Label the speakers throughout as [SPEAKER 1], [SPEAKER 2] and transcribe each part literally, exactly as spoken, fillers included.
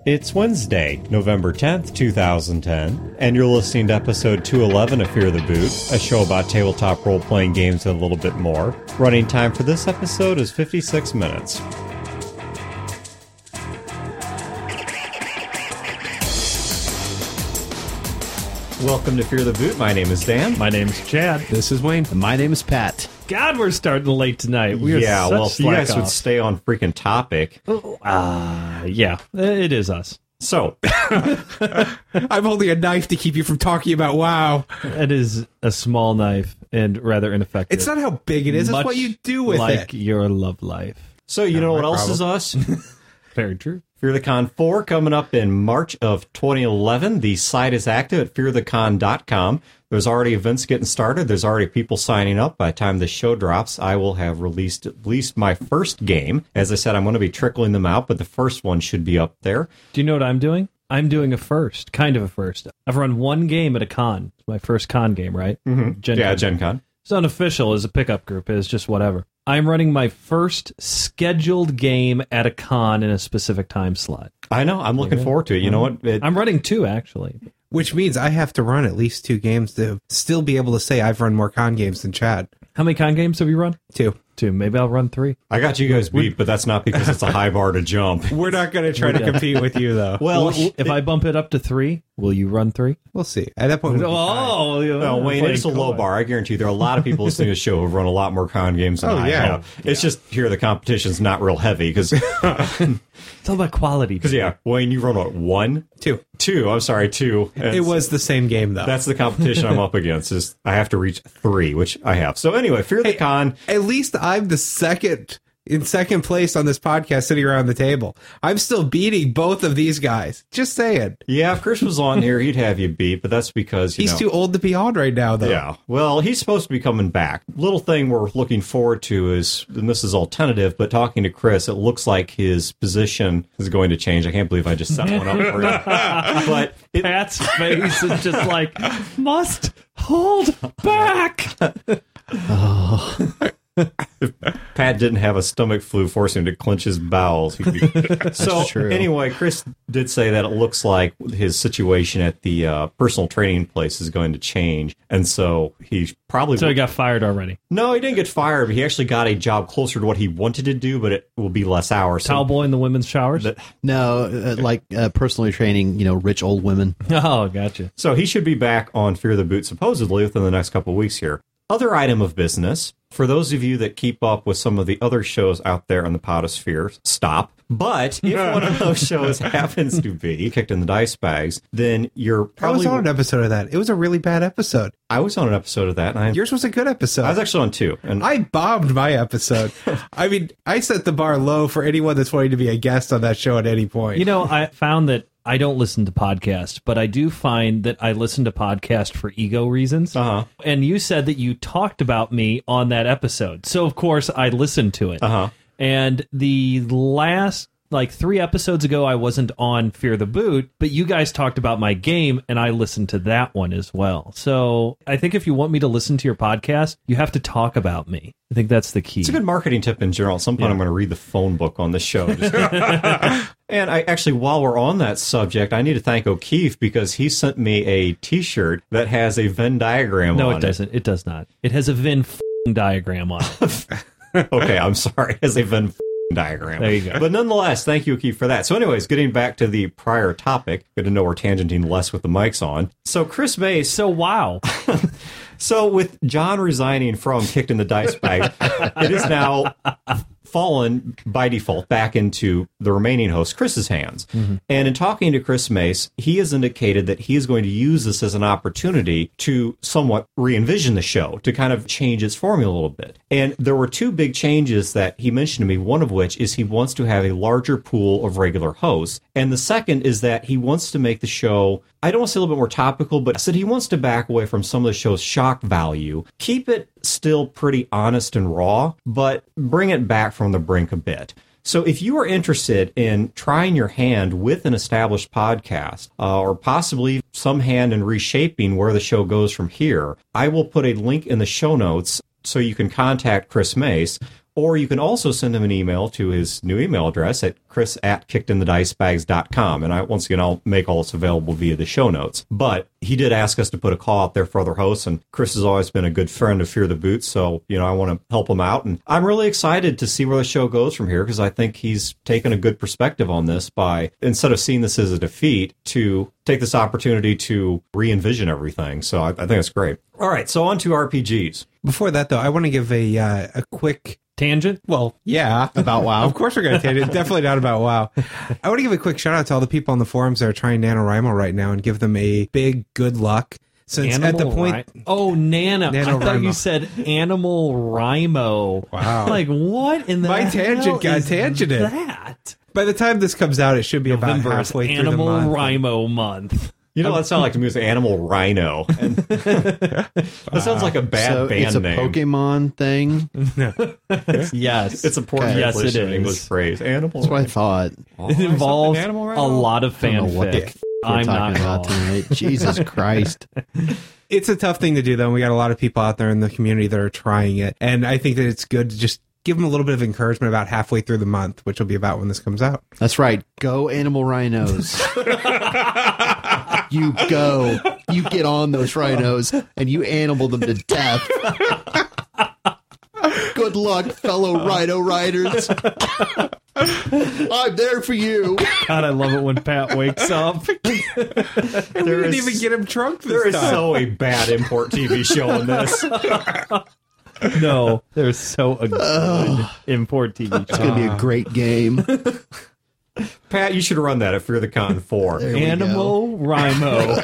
[SPEAKER 1] It's Wednesday, November tenth, two thousand ten, and you're listening to episode two eleven of Fear the Boot, a show about tabletop role-playing games and a little bit more. Running time for this episode is fifty-six minutes. Welcome to Fear the Boot. My name is Dan.
[SPEAKER 2] My name is Chad.
[SPEAKER 3] This is Wayne.
[SPEAKER 4] And my name is Pat.
[SPEAKER 2] God, we're starting late tonight. We are
[SPEAKER 1] yeah,
[SPEAKER 2] such
[SPEAKER 1] well, if you guys
[SPEAKER 2] slack
[SPEAKER 1] would
[SPEAKER 2] off.
[SPEAKER 1] stay on freaking topic.
[SPEAKER 2] Ah, uh, yeah, it is us.
[SPEAKER 1] So,
[SPEAKER 3] I'm holding a knife to keep you from talking about WoW.
[SPEAKER 2] It is a small knife and rather ineffective.
[SPEAKER 3] It's not how big it is, it's what you do with
[SPEAKER 2] like
[SPEAKER 3] it.
[SPEAKER 2] Like your love life.
[SPEAKER 1] So you know
[SPEAKER 3] Not
[SPEAKER 1] what
[SPEAKER 3] my
[SPEAKER 1] else
[SPEAKER 3] problem.
[SPEAKER 1] is us?
[SPEAKER 2] Very true.
[SPEAKER 1] Fear the Con four coming up in March of twenty eleven. The site is active at fear the con dot com. There's already events getting started. There's already people signing up. By the time this show drops, I will have released at least my first game. As I said, I'm going to be trickling them out, but the first one should be up there.
[SPEAKER 2] Do you know what I'm doing? I'm doing a first, kind of a first. I've run one game at a con. It's my first con game, right?
[SPEAKER 1] Mm-hmm.
[SPEAKER 2] Gen
[SPEAKER 1] yeah,
[SPEAKER 2] Con.
[SPEAKER 1] Gen Con.
[SPEAKER 2] It's unofficial as a pickup group. It's just whatever. I'm running my first scheduled game at a con in a specific time slot.
[SPEAKER 1] I know. I'm looking
[SPEAKER 2] Yeah.
[SPEAKER 1] forward to it. You know what? It,
[SPEAKER 2] I'm running two, actually.
[SPEAKER 3] Which means I have to run at least two games to still be able to say I've run more con games than Chad.
[SPEAKER 2] How many con games have you run?
[SPEAKER 3] Two.
[SPEAKER 2] Two. Maybe I'll run three.
[SPEAKER 1] I got you guys beat, but that's not because it's a high bar to jump.
[SPEAKER 3] We're not going to try to compete with you, though.
[SPEAKER 1] Well,
[SPEAKER 2] Well, if I bump it up to three, will you run three?
[SPEAKER 3] We'll see. At that point, we'll be fine.
[SPEAKER 2] Oh, yeah.
[SPEAKER 1] no, Wayne, it's a low bar. I guarantee you there are a lot of people listening to the show who've run a lot more con games than
[SPEAKER 3] Oh,
[SPEAKER 1] I
[SPEAKER 3] yeah.
[SPEAKER 1] have. It's just here the competition's not real heavy because,
[SPEAKER 2] It's all about quality.
[SPEAKER 1] yeah, Wayne, you run what, one?
[SPEAKER 3] Two.
[SPEAKER 1] Two, I'm sorry, two.
[SPEAKER 3] It was the same game, though.
[SPEAKER 1] That's the competition I'm up against. Is I have to reach three, which I have. So anyway, Fear the Con.
[SPEAKER 3] At least I'm the second, in second place on this podcast sitting around the table. I'm still beating both of these guys. Just saying.
[SPEAKER 1] Yeah, if Chris was on here, he'd have you beat, but that's because, you
[SPEAKER 3] He's
[SPEAKER 1] know,
[SPEAKER 3] too old to be on right now, though.
[SPEAKER 1] yeah. Well, he's supposed to be coming back. Little thing we're looking forward to is, and this is all tentative, but talking to Chris, it looks like his position is going to change. I can't believe I just set one up for him. But it,
[SPEAKER 2] Pat's face is just like, must hold back.
[SPEAKER 1] if Pat didn't have a stomach flu forcing him to clench his bowels. He'd be... So
[SPEAKER 4] true.
[SPEAKER 1] anyway, Chris did say that it looks like his situation at the uh, personal training place is going to change, and so he probably
[SPEAKER 2] So he got fired already.
[SPEAKER 1] no, he didn't get fired. But he actually got a job closer to what he wanted to do, but it will be less hours. So
[SPEAKER 2] Towel boy in the women's showers?
[SPEAKER 1] that-
[SPEAKER 4] No, uh, like uh, personally training, you know, rich old women.
[SPEAKER 2] Oh, gotcha.
[SPEAKER 1] So he should be back on Fear the Boot supposedly within the next couple of weeks here. Other item of business, for those of you that keep up with some of the other shows out there on the Potosphere, stop. But if one of those shows happens to be Kicked in the Dice Bags, then you're
[SPEAKER 3] I
[SPEAKER 1] probably...
[SPEAKER 3] was on an episode of that. It was a really bad episode.
[SPEAKER 1] I was on an episode of that, and I,
[SPEAKER 3] Yours was a good episode.
[SPEAKER 1] I was actually on two. And
[SPEAKER 3] I bombed my episode. I mean, I set the bar low for anyone that's wanting to be a guest on that show at any point.
[SPEAKER 2] You know, I found that I don't listen to podcasts, but I do find that I listen to podcasts for ego reasons.
[SPEAKER 1] Uh-huh.
[SPEAKER 2] And you said that you talked about me on that episode. So, of course, I listened to it.
[SPEAKER 1] Uh-huh.
[SPEAKER 2] And the last, like, three episodes ago, I wasn't on Fear the Boot, but you guys talked about my game, and I listened to that one as well. So I think if you want me to listen to your podcast, you have to talk about me. I think that's the key.
[SPEAKER 1] It's a good marketing tip in general. At some point,
[SPEAKER 2] Yeah.
[SPEAKER 1] I'm going to read the phone book on this show. Just- and I actually, while we're on that subject, I need to thank O'Keefe because he sent me a T-shirt that has a Venn diagram
[SPEAKER 2] No,
[SPEAKER 1] on
[SPEAKER 2] it doesn't. It does not. It has a Venn f***ing diagram on it.
[SPEAKER 1] it. Okay, I'm sorry. It has a Venn diagram.
[SPEAKER 2] There you go.
[SPEAKER 1] But nonetheless, thank you, O'Keefe, for that. So anyways, getting back to the prior topic, good to know we're tangenting less with the mics on. So Chris Mace,
[SPEAKER 2] So, wow.
[SPEAKER 1] so with John resigning from Kicked in the Dice Bag, it is now fallen by default back into the remaining host, Chris's hands. Mm-hmm. And in talking to Chris Mace, he has indicated that he is going to use this as an opportunity to somewhat re-envision the show, to kind of change its formula a little bit. And there were two big changes that he mentioned to me, one of which is he wants to have a larger pool of regular hosts. And the second is that he wants to make the show, I don't want to say a little bit more topical, but said he wants to back away from some of the show's shock value, keep it still pretty honest and raw, but bring it back from the brink a bit. So if you are interested in trying your hand with an established podcast, uh, or possibly some hand in reshaping where the show goes from here, I will put a link in the show notes so you can contact Chris Mace, Or you can also send him an email to his new email address at chris at kickedinthedicebags dot com. And I, once again, I'll make all this available via the show notes. But he did ask us to put a call out there for other hosts, and Chris has always been a good friend of Fear the Boot, so, you know, I want to help him out. And I'm really excited to see where the show goes from here, because I think he's taken a good perspective on this by, instead of seeing this as a defeat, to take this opportunity to re-envision everything. So I, I think it's great. All right, so on to R P Gs.
[SPEAKER 3] Before that, though, I want to give a uh, a quick...
[SPEAKER 2] Tangent?
[SPEAKER 3] Well, yeah.
[SPEAKER 4] About WoW?
[SPEAKER 3] Of course we're going to tangent. Definitely not about WoW. I want to give a quick shout out to all the people on the forums that are trying NaNoWriMo right now and give them a big good luck. Since
[SPEAKER 2] Animal
[SPEAKER 3] at the point...
[SPEAKER 2] Ri- oh, Nano.
[SPEAKER 3] NaNoWriMo.
[SPEAKER 2] I thought you said Animal Rimo.
[SPEAKER 3] Wow.
[SPEAKER 2] Like, what in the
[SPEAKER 3] My
[SPEAKER 2] hell
[SPEAKER 3] tangent got
[SPEAKER 2] is
[SPEAKER 3] tangented.
[SPEAKER 2] that?
[SPEAKER 3] By the time this comes out, it should be
[SPEAKER 2] November
[SPEAKER 3] about
[SPEAKER 2] is
[SPEAKER 3] halfway through
[SPEAKER 2] Animal
[SPEAKER 3] the month.
[SPEAKER 2] Rimo month.
[SPEAKER 1] You know, that sounds like to me as Animal Rhino. And that sounds like a bad
[SPEAKER 4] so
[SPEAKER 1] band
[SPEAKER 4] it's a
[SPEAKER 1] name.
[SPEAKER 4] Pokemon thing.
[SPEAKER 2] Yes.
[SPEAKER 1] It's a poor
[SPEAKER 4] Okay.
[SPEAKER 2] Yes, it
[SPEAKER 1] translation of
[SPEAKER 2] is.
[SPEAKER 1] English phrase. Animal
[SPEAKER 4] That's what I
[SPEAKER 1] Rhino.
[SPEAKER 4] thought.
[SPEAKER 1] Oh,
[SPEAKER 2] It involves
[SPEAKER 1] something Animal
[SPEAKER 2] a
[SPEAKER 1] Rhino?
[SPEAKER 2] lot of
[SPEAKER 4] I don't know what the
[SPEAKER 2] fanfic.
[SPEAKER 4] f- we're
[SPEAKER 2] I'm not
[SPEAKER 4] talking about
[SPEAKER 2] wrong.
[SPEAKER 4] tonight. Jesus Christ.
[SPEAKER 3] It's a tough thing to do, though, and we got a lot of people out there in the community that are trying it. And I think that it's good to just give them a little bit of encouragement about halfway through the month, which will be about when this comes out.
[SPEAKER 4] That's right. Go Animal Rhinos. You go. You get on those rhinos and you animal them to death. Good luck, fellow rhino riders. I'm there for you.
[SPEAKER 2] God, I love it when Pat wakes up.
[SPEAKER 3] And we didn't
[SPEAKER 1] is-
[SPEAKER 3] even get him drunk this
[SPEAKER 1] There is
[SPEAKER 3] time.
[SPEAKER 1] so a bad import T V show in this.
[SPEAKER 2] No, there's so a good import T V show.
[SPEAKER 4] It's going to be a great game.
[SPEAKER 1] Pat, you should run that at Fear the Con four.
[SPEAKER 4] There we go.
[SPEAKER 2] Animal Rimo.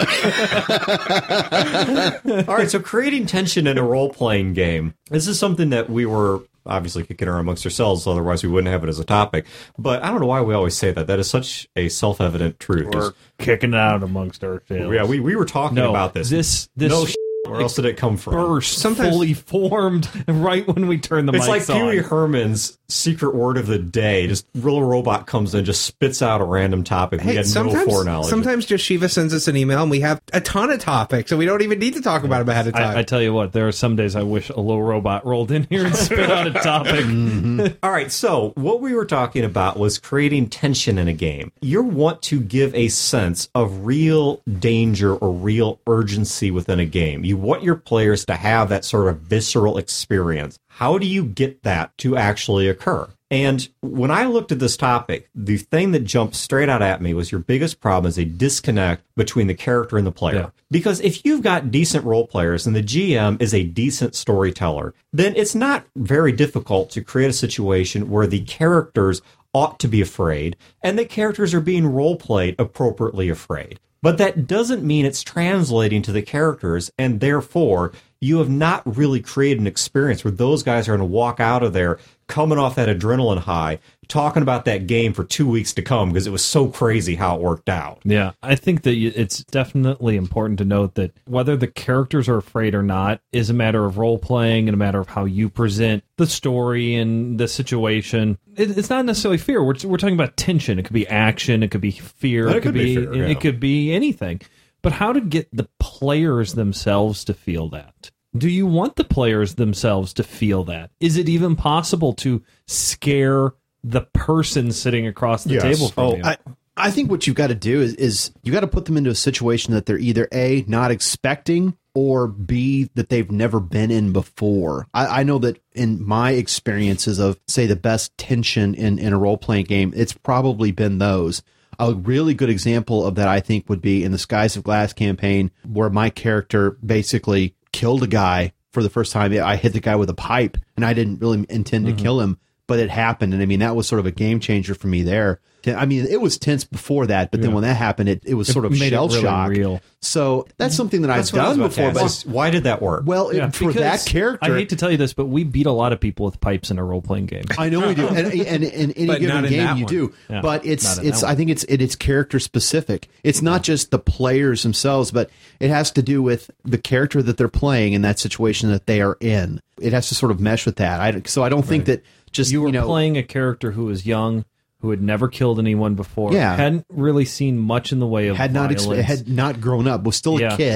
[SPEAKER 1] All right, so creating tension in a role-playing game. This is something that we were obviously kicking around amongst ourselves, otherwise we wouldn't have it as a topic. But I don't know why we always say that. That is such a self-evident truth.
[SPEAKER 2] We're kicking it out amongst ourselves.
[SPEAKER 1] Yeah, we, we were talking
[SPEAKER 2] no,
[SPEAKER 1] about this.
[SPEAKER 2] This this
[SPEAKER 1] no sh- where else did it come from?
[SPEAKER 2] burst
[SPEAKER 3] Sometimes-
[SPEAKER 2] fully formed right when we turn the
[SPEAKER 1] It's like
[SPEAKER 2] mics
[SPEAKER 1] Pee Wee
[SPEAKER 2] on.
[SPEAKER 1] Herman's secret word of the day. Just real robot comes in and just spits out a random topic. we
[SPEAKER 3] Hey,
[SPEAKER 1] had no
[SPEAKER 3] sometimes,
[SPEAKER 1] foreknowledge.
[SPEAKER 3] sometimes just Shiva sends us an email and we have a ton of topics, so we don't even need to talk about them ahead of time.
[SPEAKER 2] I, I tell you what, there are some days I wish a little robot rolled in here and spit out a topic.
[SPEAKER 1] All right, so what we were talking about was creating tension in a game. You want to give a sense of real danger or real urgency within a game. You want your players to have that sort of visceral experience. How do you get that to actually occur? And when I looked at this topic, the thing that jumped straight out at me was your biggest problem is a disconnect between the character and the player.
[SPEAKER 2] Yeah.
[SPEAKER 1] Because if you've got decent role players and the G M is a decent storyteller, then it's not very difficult to create a situation where the characters ought to be afraid and the characters are being role played appropriately afraid. But that doesn't mean it's translating to the characters, and therefore you have not really created an experience where those guys are going to walk out of there coming off that adrenaline high, talking about that game for two weeks to come because it was so crazy how it worked out.
[SPEAKER 2] Yeah, I think that you- it's definitely important to note that whether the characters are afraid or not is a matter of role playing and a matter of how you present the story and the situation. It, it's not necessarily fear. We're, we're talking about tension. It could be action. It could be fear.
[SPEAKER 1] It
[SPEAKER 2] It, could
[SPEAKER 1] could be
[SPEAKER 2] be.
[SPEAKER 1] fear, yeah.
[SPEAKER 2] It could be anything. But how to get the players themselves to feel that? Do you want the players themselves to feel that? Is it even possible to scare the person sitting across the
[SPEAKER 1] Yes.
[SPEAKER 2] table from
[SPEAKER 1] Oh,
[SPEAKER 2] you?
[SPEAKER 4] I, I think what you've got to do is, is you got to put them into a situation that they're either A, not expecting, or B, that they've never been in before. I, I know that in my experiences of, say, the best tension in, in a role-playing game, it's probably been those. A really good example of that, I think, would be in the Skies of Glass campaign, where my character basically killed a guy for the first time. I hit the guy with a pipe, and I didn't really intend to
[SPEAKER 2] Mm-hmm.
[SPEAKER 4] kill him, but it happened. And I mean, that was sort of a game changer for me there. I mean, it was tense before that, but then
[SPEAKER 2] Yeah.
[SPEAKER 4] when that happened, it, it was sort of
[SPEAKER 2] made it
[SPEAKER 4] shell
[SPEAKER 2] really
[SPEAKER 4] shock.
[SPEAKER 2] real.
[SPEAKER 4] So that's something that
[SPEAKER 1] That's
[SPEAKER 4] I've
[SPEAKER 1] what I was
[SPEAKER 4] done
[SPEAKER 1] about to
[SPEAKER 4] before.
[SPEAKER 1] ask,
[SPEAKER 4] But
[SPEAKER 1] is why did that work?
[SPEAKER 4] well, it-
[SPEAKER 2] Yeah,
[SPEAKER 4] for
[SPEAKER 2] because
[SPEAKER 4] that character,
[SPEAKER 2] I hate to tell you this, but we beat a lot of people with pipes in a role playing game.
[SPEAKER 4] I know we do, and, and, and in any
[SPEAKER 3] But
[SPEAKER 4] given
[SPEAKER 3] not in
[SPEAKER 4] game
[SPEAKER 3] that
[SPEAKER 4] you
[SPEAKER 3] one.
[SPEAKER 4] do.
[SPEAKER 2] Yeah,
[SPEAKER 4] but it's
[SPEAKER 2] not in
[SPEAKER 4] it's
[SPEAKER 2] that
[SPEAKER 4] I
[SPEAKER 2] one.
[SPEAKER 4] think it's it, it's character specific. It's not just the players themselves, but it has to do with the character that they're playing in that situation that they are in. It has to sort of mesh with that. I, so I don't think that just
[SPEAKER 2] You were
[SPEAKER 4] know,
[SPEAKER 2] playing a character who was young, who had never killed anyone before,
[SPEAKER 4] Yeah.
[SPEAKER 2] hadn't really seen much in the way of
[SPEAKER 4] had not
[SPEAKER 2] violence.
[SPEAKER 4] exp- had not grown up, was still
[SPEAKER 2] Yeah.
[SPEAKER 4] a kid,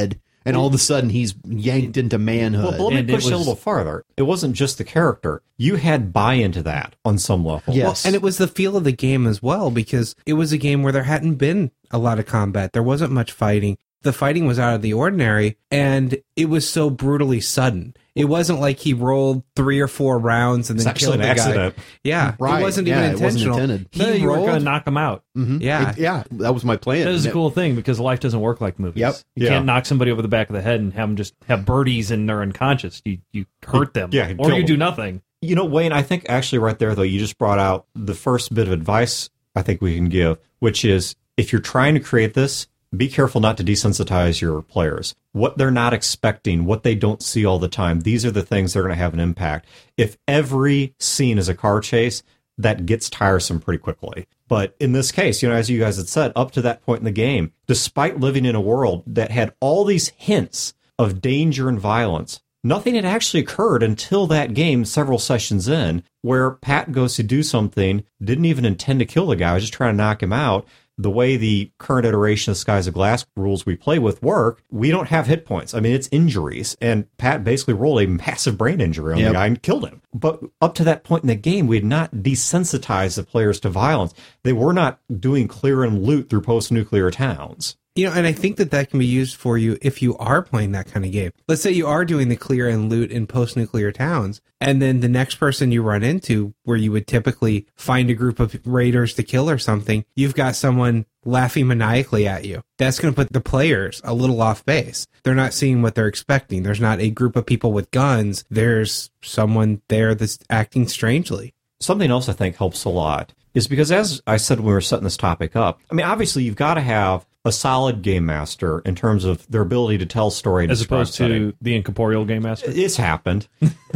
[SPEAKER 4] and all of a sudden he's yanked into manhood.
[SPEAKER 1] Well, but let me
[SPEAKER 2] And it
[SPEAKER 1] push it a
[SPEAKER 2] was-
[SPEAKER 1] little farther. It wasn't just the character. You had buy into that on some level.
[SPEAKER 4] Yes.
[SPEAKER 3] And it was the feel of the game as well, because it was a game where there hadn't been a lot of combat. There wasn't much fighting. The fighting was out of the ordinary, and it was so brutally sudden. It wasn't like he rolled three or four rounds and
[SPEAKER 1] It's
[SPEAKER 3] then
[SPEAKER 1] actually
[SPEAKER 3] killed
[SPEAKER 1] an
[SPEAKER 3] the
[SPEAKER 1] accident.
[SPEAKER 3] guy. Yeah,
[SPEAKER 4] Right.
[SPEAKER 3] it wasn't
[SPEAKER 4] Yeah,
[SPEAKER 3] even
[SPEAKER 4] it wasn't
[SPEAKER 3] intentional.
[SPEAKER 4] intended.
[SPEAKER 3] He
[SPEAKER 2] No, you were
[SPEAKER 3] rolled.
[SPEAKER 2] going to knock him out.
[SPEAKER 3] Yeah,
[SPEAKER 4] It- yeah, that was my plan.
[SPEAKER 2] That is a
[SPEAKER 4] And it-
[SPEAKER 2] cool thing because life doesn't work like movies.
[SPEAKER 4] Yep.
[SPEAKER 2] You
[SPEAKER 1] Yeah.
[SPEAKER 2] can't knock somebody over the back of the head and have them just have birdies and they're unconscious. You you hurt them.
[SPEAKER 1] Yeah,
[SPEAKER 2] or
[SPEAKER 1] kill
[SPEAKER 2] you
[SPEAKER 1] them.
[SPEAKER 2] do nothing.
[SPEAKER 1] You know, Wayne, I think actually right there, though, you just brought out the first bit of advice I think we can give, which is if you're trying to create this, be careful not to desensitize your players. What they're not expecting, what they don't see all the time, these are the things that are going to have an impact. If every scene is a car chase, that gets tiresome pretty quickly. But in this case, you know, as you guys had said, up to that point in the game, despite living in a world that had all these hints of danger and violence, nothing had actually occurred until that game, several sessions in, where Pat goes to do something, didn't even intend to kill the guy, was just trying to knock him out. The way the current iteration of Skies of Glass rules we play with work, we don't have hit points. I mean, it's injuries. And Pat basically rolled a massive brain injury on
[SPEAKER 4] Yep.
[SPEAKER 1] the guy and killed him. But up to that point in the game, we had not desensitized the players to violence. They were not doing clear and loot through post-nuclear towns.
[SPEAKER 3] You know, and I think that that can be used for you if you are playing that kind of game. Let's say you are doing the clear and loot in post-nuclear towns, and then the next person you run into, where you would typically find a group of raiders to kill or something, you've got someone laughing maniacally at you. That's going to put the players a little off base. They're not seeing what they're expecting. There's not a group of people with guns. There's someone there that's acting strangely.
[SPEAKER 1] Something else I think helps a lot is because, as I said when we were setting this topic up, I mean, obviously you've got to have a solid game master in terms of their ability to tell story and
[SPEAKER 2] As
[SPEAKER 1] describe
[SPEAKER 2] opposed
[SPEAKER 1] setting.
[SPEAKER 2] to the incorporeal game master.
[SPEAKER 1] It's happened.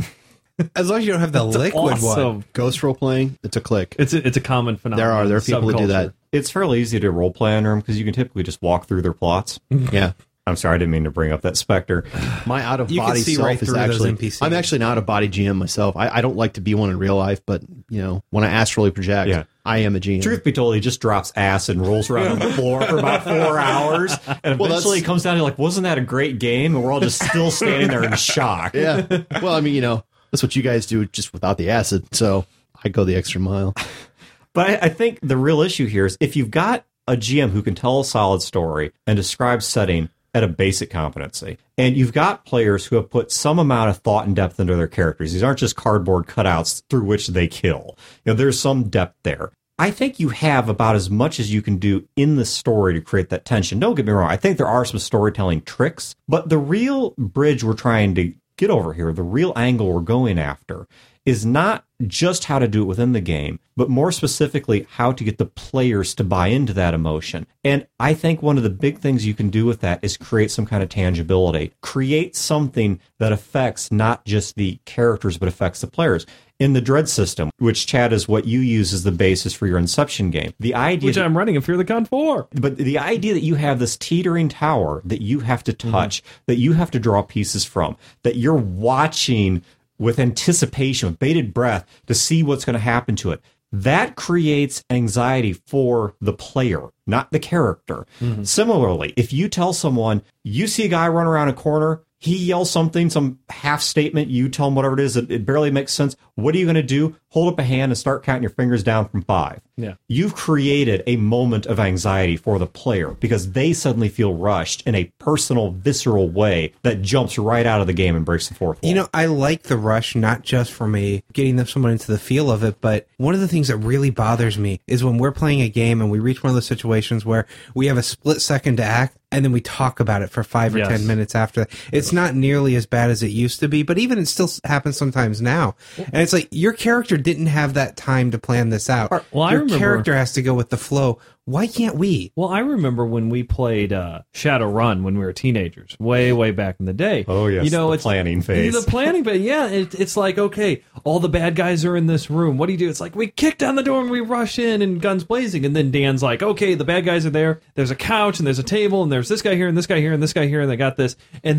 [SPEAKER 3] As long as you don't have the liquid one.
[SPEAKER 2] Awesome.
[SPEAKER 4] Ghost role playing, it's a click.
[SPEAKER 2] It's a, it's a common phenomenon.
[SPEAKER 4] There are there are people that do that.
[SPEAKER 1] It's fairly easy to role play under them because you can typically just walk through their plots.
[SPEAKER 4] Yeah.
[SPEAKER 1] I'm sorry, I didn't mean to bring up that Spectre.
[SPEAKER 4] My out of
[SPEAKER 3] You can
[SPEAKER 4] body
[SPEAKER 3] see
[SPEAKER 4] self
[SPEAKER 3] right
[SPEAKER 4] is
[SPEAKER 3] through those
[SPEAKER 4] actually.
[SPEAKER 3] N P Cs.
[SPEAKER 4] I'm actually an out of body G M myself. I, I don't like to be one in real life, but you know, when I astrally project,
[SPEAKER 1] Yeah.
[SPEAKER 4] I am a G M.
[SPEAKER 1] Truth be told, he just drops acid and rolls around on the floor for about four hours. And
[SPEAKER 4] Well,
[SPEAKER 1] eventually he
[SPEAKER 4] that's-
[SPEAKER 1] comes down and like, wasn't that a great game? And we're all just still standing there in shock.
[SPEAKER 4] Yeah. Well, I mean, you know, that's what you guys do just without the acid. So I go the extra mile.
[SPEAKER 1] But I, I think the real issue here is if you've got a G M who can tell a solid story and describe setting at a basic competency, and you've got players who have put some amount of thought and depth into their characters. These aren't just cardboard cutouts through which they kill. You know, there's some depth there. I think you have about as much as you can do in the story to create that tension. Don't get me wrong. I think there are some storytelling tricks, but the real bridge we're trying to get over here, the real angle we're going after, is not just how to do it within the game, but more specifically how to get the players to buy into that emotion. And I think one of the big things you can do with that is create some kind of tangibility. Create something that affects not just the characters, but affects the players. In the Dread system, which, Chad, is what you use as the basis for your Inception game, the idea
[SPEAKER 2] Which
[SPEAKER 1] that-
[SPEAKER 2] I'm running in Fear the Con four.
[SPEAKER 1] but the idea that you have this teetering tower that you have to touch, that you have to draw pieces from, that you're watching with anticipation, with bated breath to see what's going to happen to it, that creates anxiety for the player, not the character. Similarly, if you tell someone, you see a guy run around a corner, he yells something, some half statement, you tell him whatever it is, it, it barely makes sense. What are you going to do? Hold up a hand and start counting your fingers down from five.
[SPEAKER 2] Yeah.
[SPEAKER 1] You've created a moment of anxiety for the player because they suddenly feel rushed in a personal, visceral way that jumps right out of the game and breaks the fourth wall.
[SPEAKER 3] You know, I like the rush, not just from a getting them someone into the feel of it, but one of the things that really bothers me is when we're playing a game and we reach one of those situations where we have a split second to act and then we talk about it for five or
[SPEAKER 2] Yes.
[SPEAKER 3] ten minutes after. It's not nearly as bad as it used to be, but even it still happens sometimes now. And it's like your character didn't have that time to plan this out.
[SPEAKER 2] Well, I
[SPEAKER 3] your
[SPEAKER 2] remember-
[SPEAKER 3] character has to go with the flow. Why can't we?
[SPEAKER 2] Well, I remember when we played uh, Shadowrun when we were teenagers, way, way back in the day.
[SPEAKER 1] Oh, yes,
[SPEAKER 2] you know,
[SPEAKER 1] the
[SPEAKER 2] it's
[SPEAKER 1] planning phase.
[SPEAKER 2] The planning, but yeah, it, it's like, okay, all the bad guys are in this room. What do you do? It's like we kick down the door and we rush in and guns blazing, and then Dan's like, okay, the bad guys are there. There's a couch and there's a table and there's this guy here and this guy here and this guy here and they got this, and then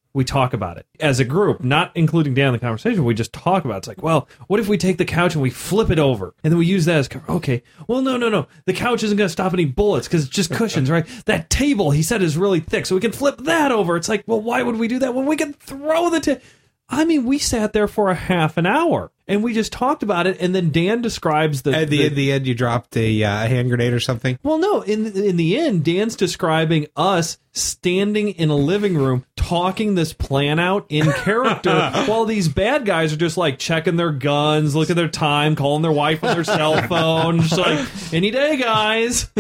[SPEAKER 2] we talk about it as a group, not including Dan in the conversation. We just talk about it. It's like, well, what if we take the couch and we flip it over and then we use that as cover? Okay, well, no, no, no. The couch isn't going to stop any bullets because it's just cushions, right? That table, he said, is really thick, so we can flip that over. It's like, well, why would we do that when we can throw the table? I mean, we sat there for a half an hour and we just talked about it. And then Dan describes the.
[SPEAKER 3] At the,
[SPEAKER 2] the,
[SPEAKER 3] in the end, you dropped a uh, hand grenade or something.
[SPEAKER 2] Well, no. In in the end, Dan's describing us standing in a living room talking this plan out in character while these bad guys are just like checking their guns, looking at their time, calling their wife on their cell phone, just like any day, guys.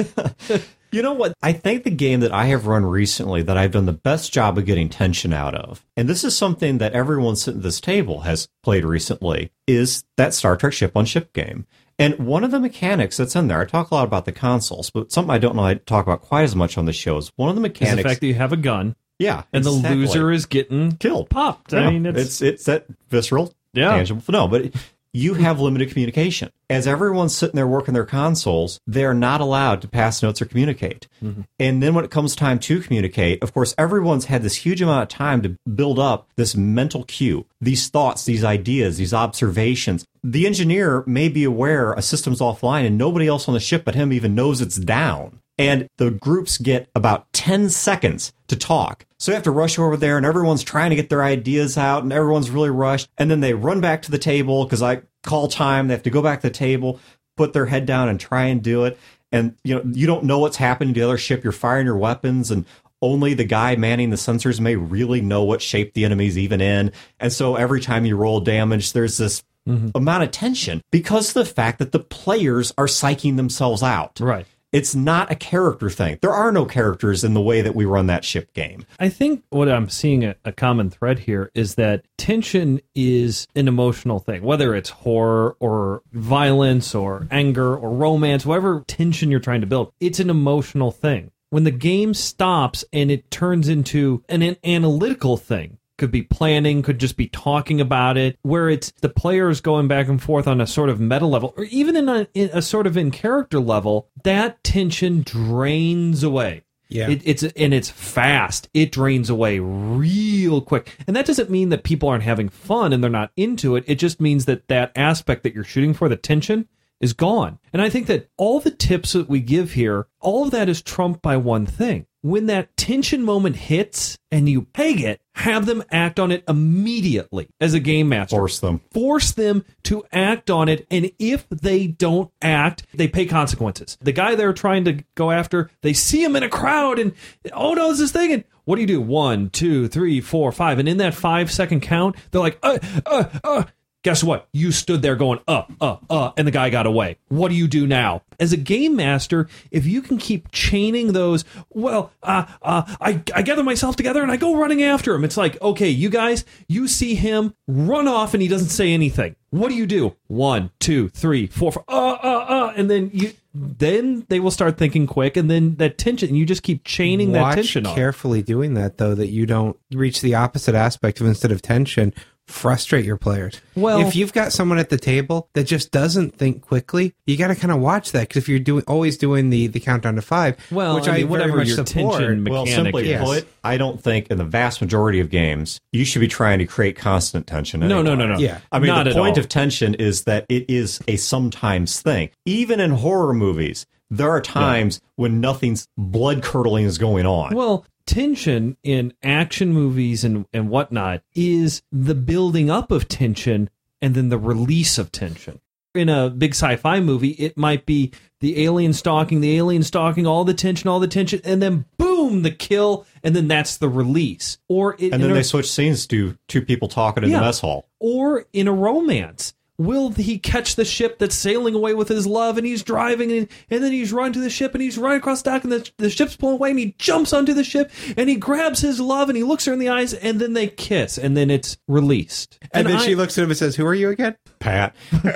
[SPEAKER 1] You know what? I think the game that I have run recently that I've done the best job of getting tension out of, and this is something that everyone sitting at this table has played recently, is that Star Trek Ship-on-Ship game. And one of the mechanics that's in there, I talk a lot about the consoles, but something I don't know I talk about quite as much on the show is one of the mechanics.
[SPEAKER 2] Is the fact that you have a gun.
[SPEAKER 1] Yeah.
[SPEAKER 2] And
[SPEAKER 1] exactly.
[SPEAKER 2] the loser is getting
[SPEAKER 1] killed.
[SPEAKER 2] Popped.
[SPEAKER 1] No,
[SPEAKER 2] I mean, it's,
[SPEAKER 1] it's, it's that visceral,
[SPEAKER 2] yeah.
[SPEAKER 1] tangible. No, but you have limited communication. As everyone's sitting there working their consoles, they're not allowed to pass notes or communicate. Mm-hmm. And then when it comes time to communicate, of course, everyone's had this huge amount of time to build up this mental cue, these thoughts, these ideas, these observations. The engineer may be aware a system's offline and nobody else on the ship but him even knows it's down. And the groups get about ten seconds to talk. So you have to rush over there and everyone's trying to get their ideas out and everyone's really rushed. And then they run back to the table because I call time. They have to go back to the table, put their head down and try and do it. And you know, you don't know what's happening to the other ship. You're firing your weapons and only the guy manning the sensors may really know what shape the enemy's even in. And so every time you roll damage, there's this mm-hmm. amount of tension because of the fact that the players are psyching themselves out.
[SPEAKER 2] Right.
[SPEAKER 1] It's not a character thing. There are no characters in the way that we run that ship game.
[SPEAKER 2] I think what I'm seeing a, a common thread here is that tension is an emotional thing, whether it's horror or violence or anger or romance, whatever tension you're trying to build, it's an emotional thing. When the game stops and it turns into an, an analytical thing, could be planning, could just be talking about it, where it's the players going back and forth on a sort of meta level, or even in a, in a sort of in character level, that tension drains away.
[SPEAKER 3] Yeah,
[SPEAKER 2] it, it's and it's fast. It drains away real quick, and that doesn't mean that people aren't having fun and they're not into it. It just means that that aspect that you're shooting for, the tension, is gone. And I think that all the tips that we give here, all of that is trumped by one thing. When that tension moment hits and you peg it, have them act on it immediately as a game master.
[SPEAKER 1] Force them.
[SPEAKER 2] Force them to act on it. And if they don't act, they pay consequences. The guy they're trying to go after, they see him in a crowd and, oh no, it's this thing. And what do you do? One, two, three, four, five. And in that five second count, they're like, uh, uh, uh. Guess what? You stood there going, uh, uh, uh, and the guy got away. What do you do now? As a game master, if you can keep chaining those, well, uh, uh, I, I gather myself together and I go running after him. It's like, okay, you guys, you see him run off and he doesn't say anything. What do you do? One, two, three, four, four, uh, uh, uh, and then you, then they will start thinking quick, and then that tension, you just keep chaining
[SPEAKER 3] Watch
[SPEAKER 2] that tension on.
[SPEAKER 3] Carefully doing that, though, that you don't reach the opposite aspect of, instead of tension, frustrate your players.
[SPEAKER 2] Well,
[SPEAKER 3] if you've got someone at the table that just doesn't think quickly, you got to kind of watch that, because if you're doing always doing the, the countdown to five,
[SPEAKER 2] well,
[SPEAKER 3] which
[SPEAKER 2] I mean,
[SPEAKER 3] I
[SPEAKER 2] whatever
[SPEAKER 3] very much
[SPEAKER 2] your
[SPEAKER 3] support,
[SPEAKER 2] tension mechanic
[SPEAKER 1] well, simply
[SPEAKER 2] is.
[SPEAKER 1] put, I don't think in the vast majority of games you should be trying to create constant tension.
[SPEAKER 2] No, no,
[SPEAKER 1] anymore.
[SPEAKER 2] no, no.
[SPEAKER 3] Yeah.
[SPEAKER 1] I mean,
[SPEAKER 2] Not
[SPEAKER 1] the
[SPEAKER 2] at
[SPEAKER 1] point
[SPEAKER 2] all.
[SPEAKER 1] of tension is that it is a sometimes thing. Even in horror movies, there are times yeah. when nothing's blood-curdling is going on.
[SPEAKER 2] Well, tension in action movies and, and whatnot is the building up of tension and then the release of tension. In a big sci-fi movie, it might be the alien stalking, the alien stalking, all the tension, all the tension, and then boom, the kill, and then that's the release. Or it,
[SPEAKER 1] and then
[SPEAKER 2] a,
[SPEAKER 1] they switch scenes to two people talking in
[SPEAKER 2] yeah,
[SPEAKER 1] the mess hall.
[SPEAKER 2] Or in a romance. Will he catch the ship that's sailing away with his love, and he's driving, and, and then he's running to the ship, and he's running across the dock, and the, the ship's pulling away, and he jumps onto the ship, and he grabs his love, and he looks her in the eyes, and then they kiss, and then it's released.
[SPEAKER 3] And, and then
[SPEAKER 2] I,
[SPEAKER 3] she looks at him and says, "Who are you again?"
[SPEAKER 1] Pat.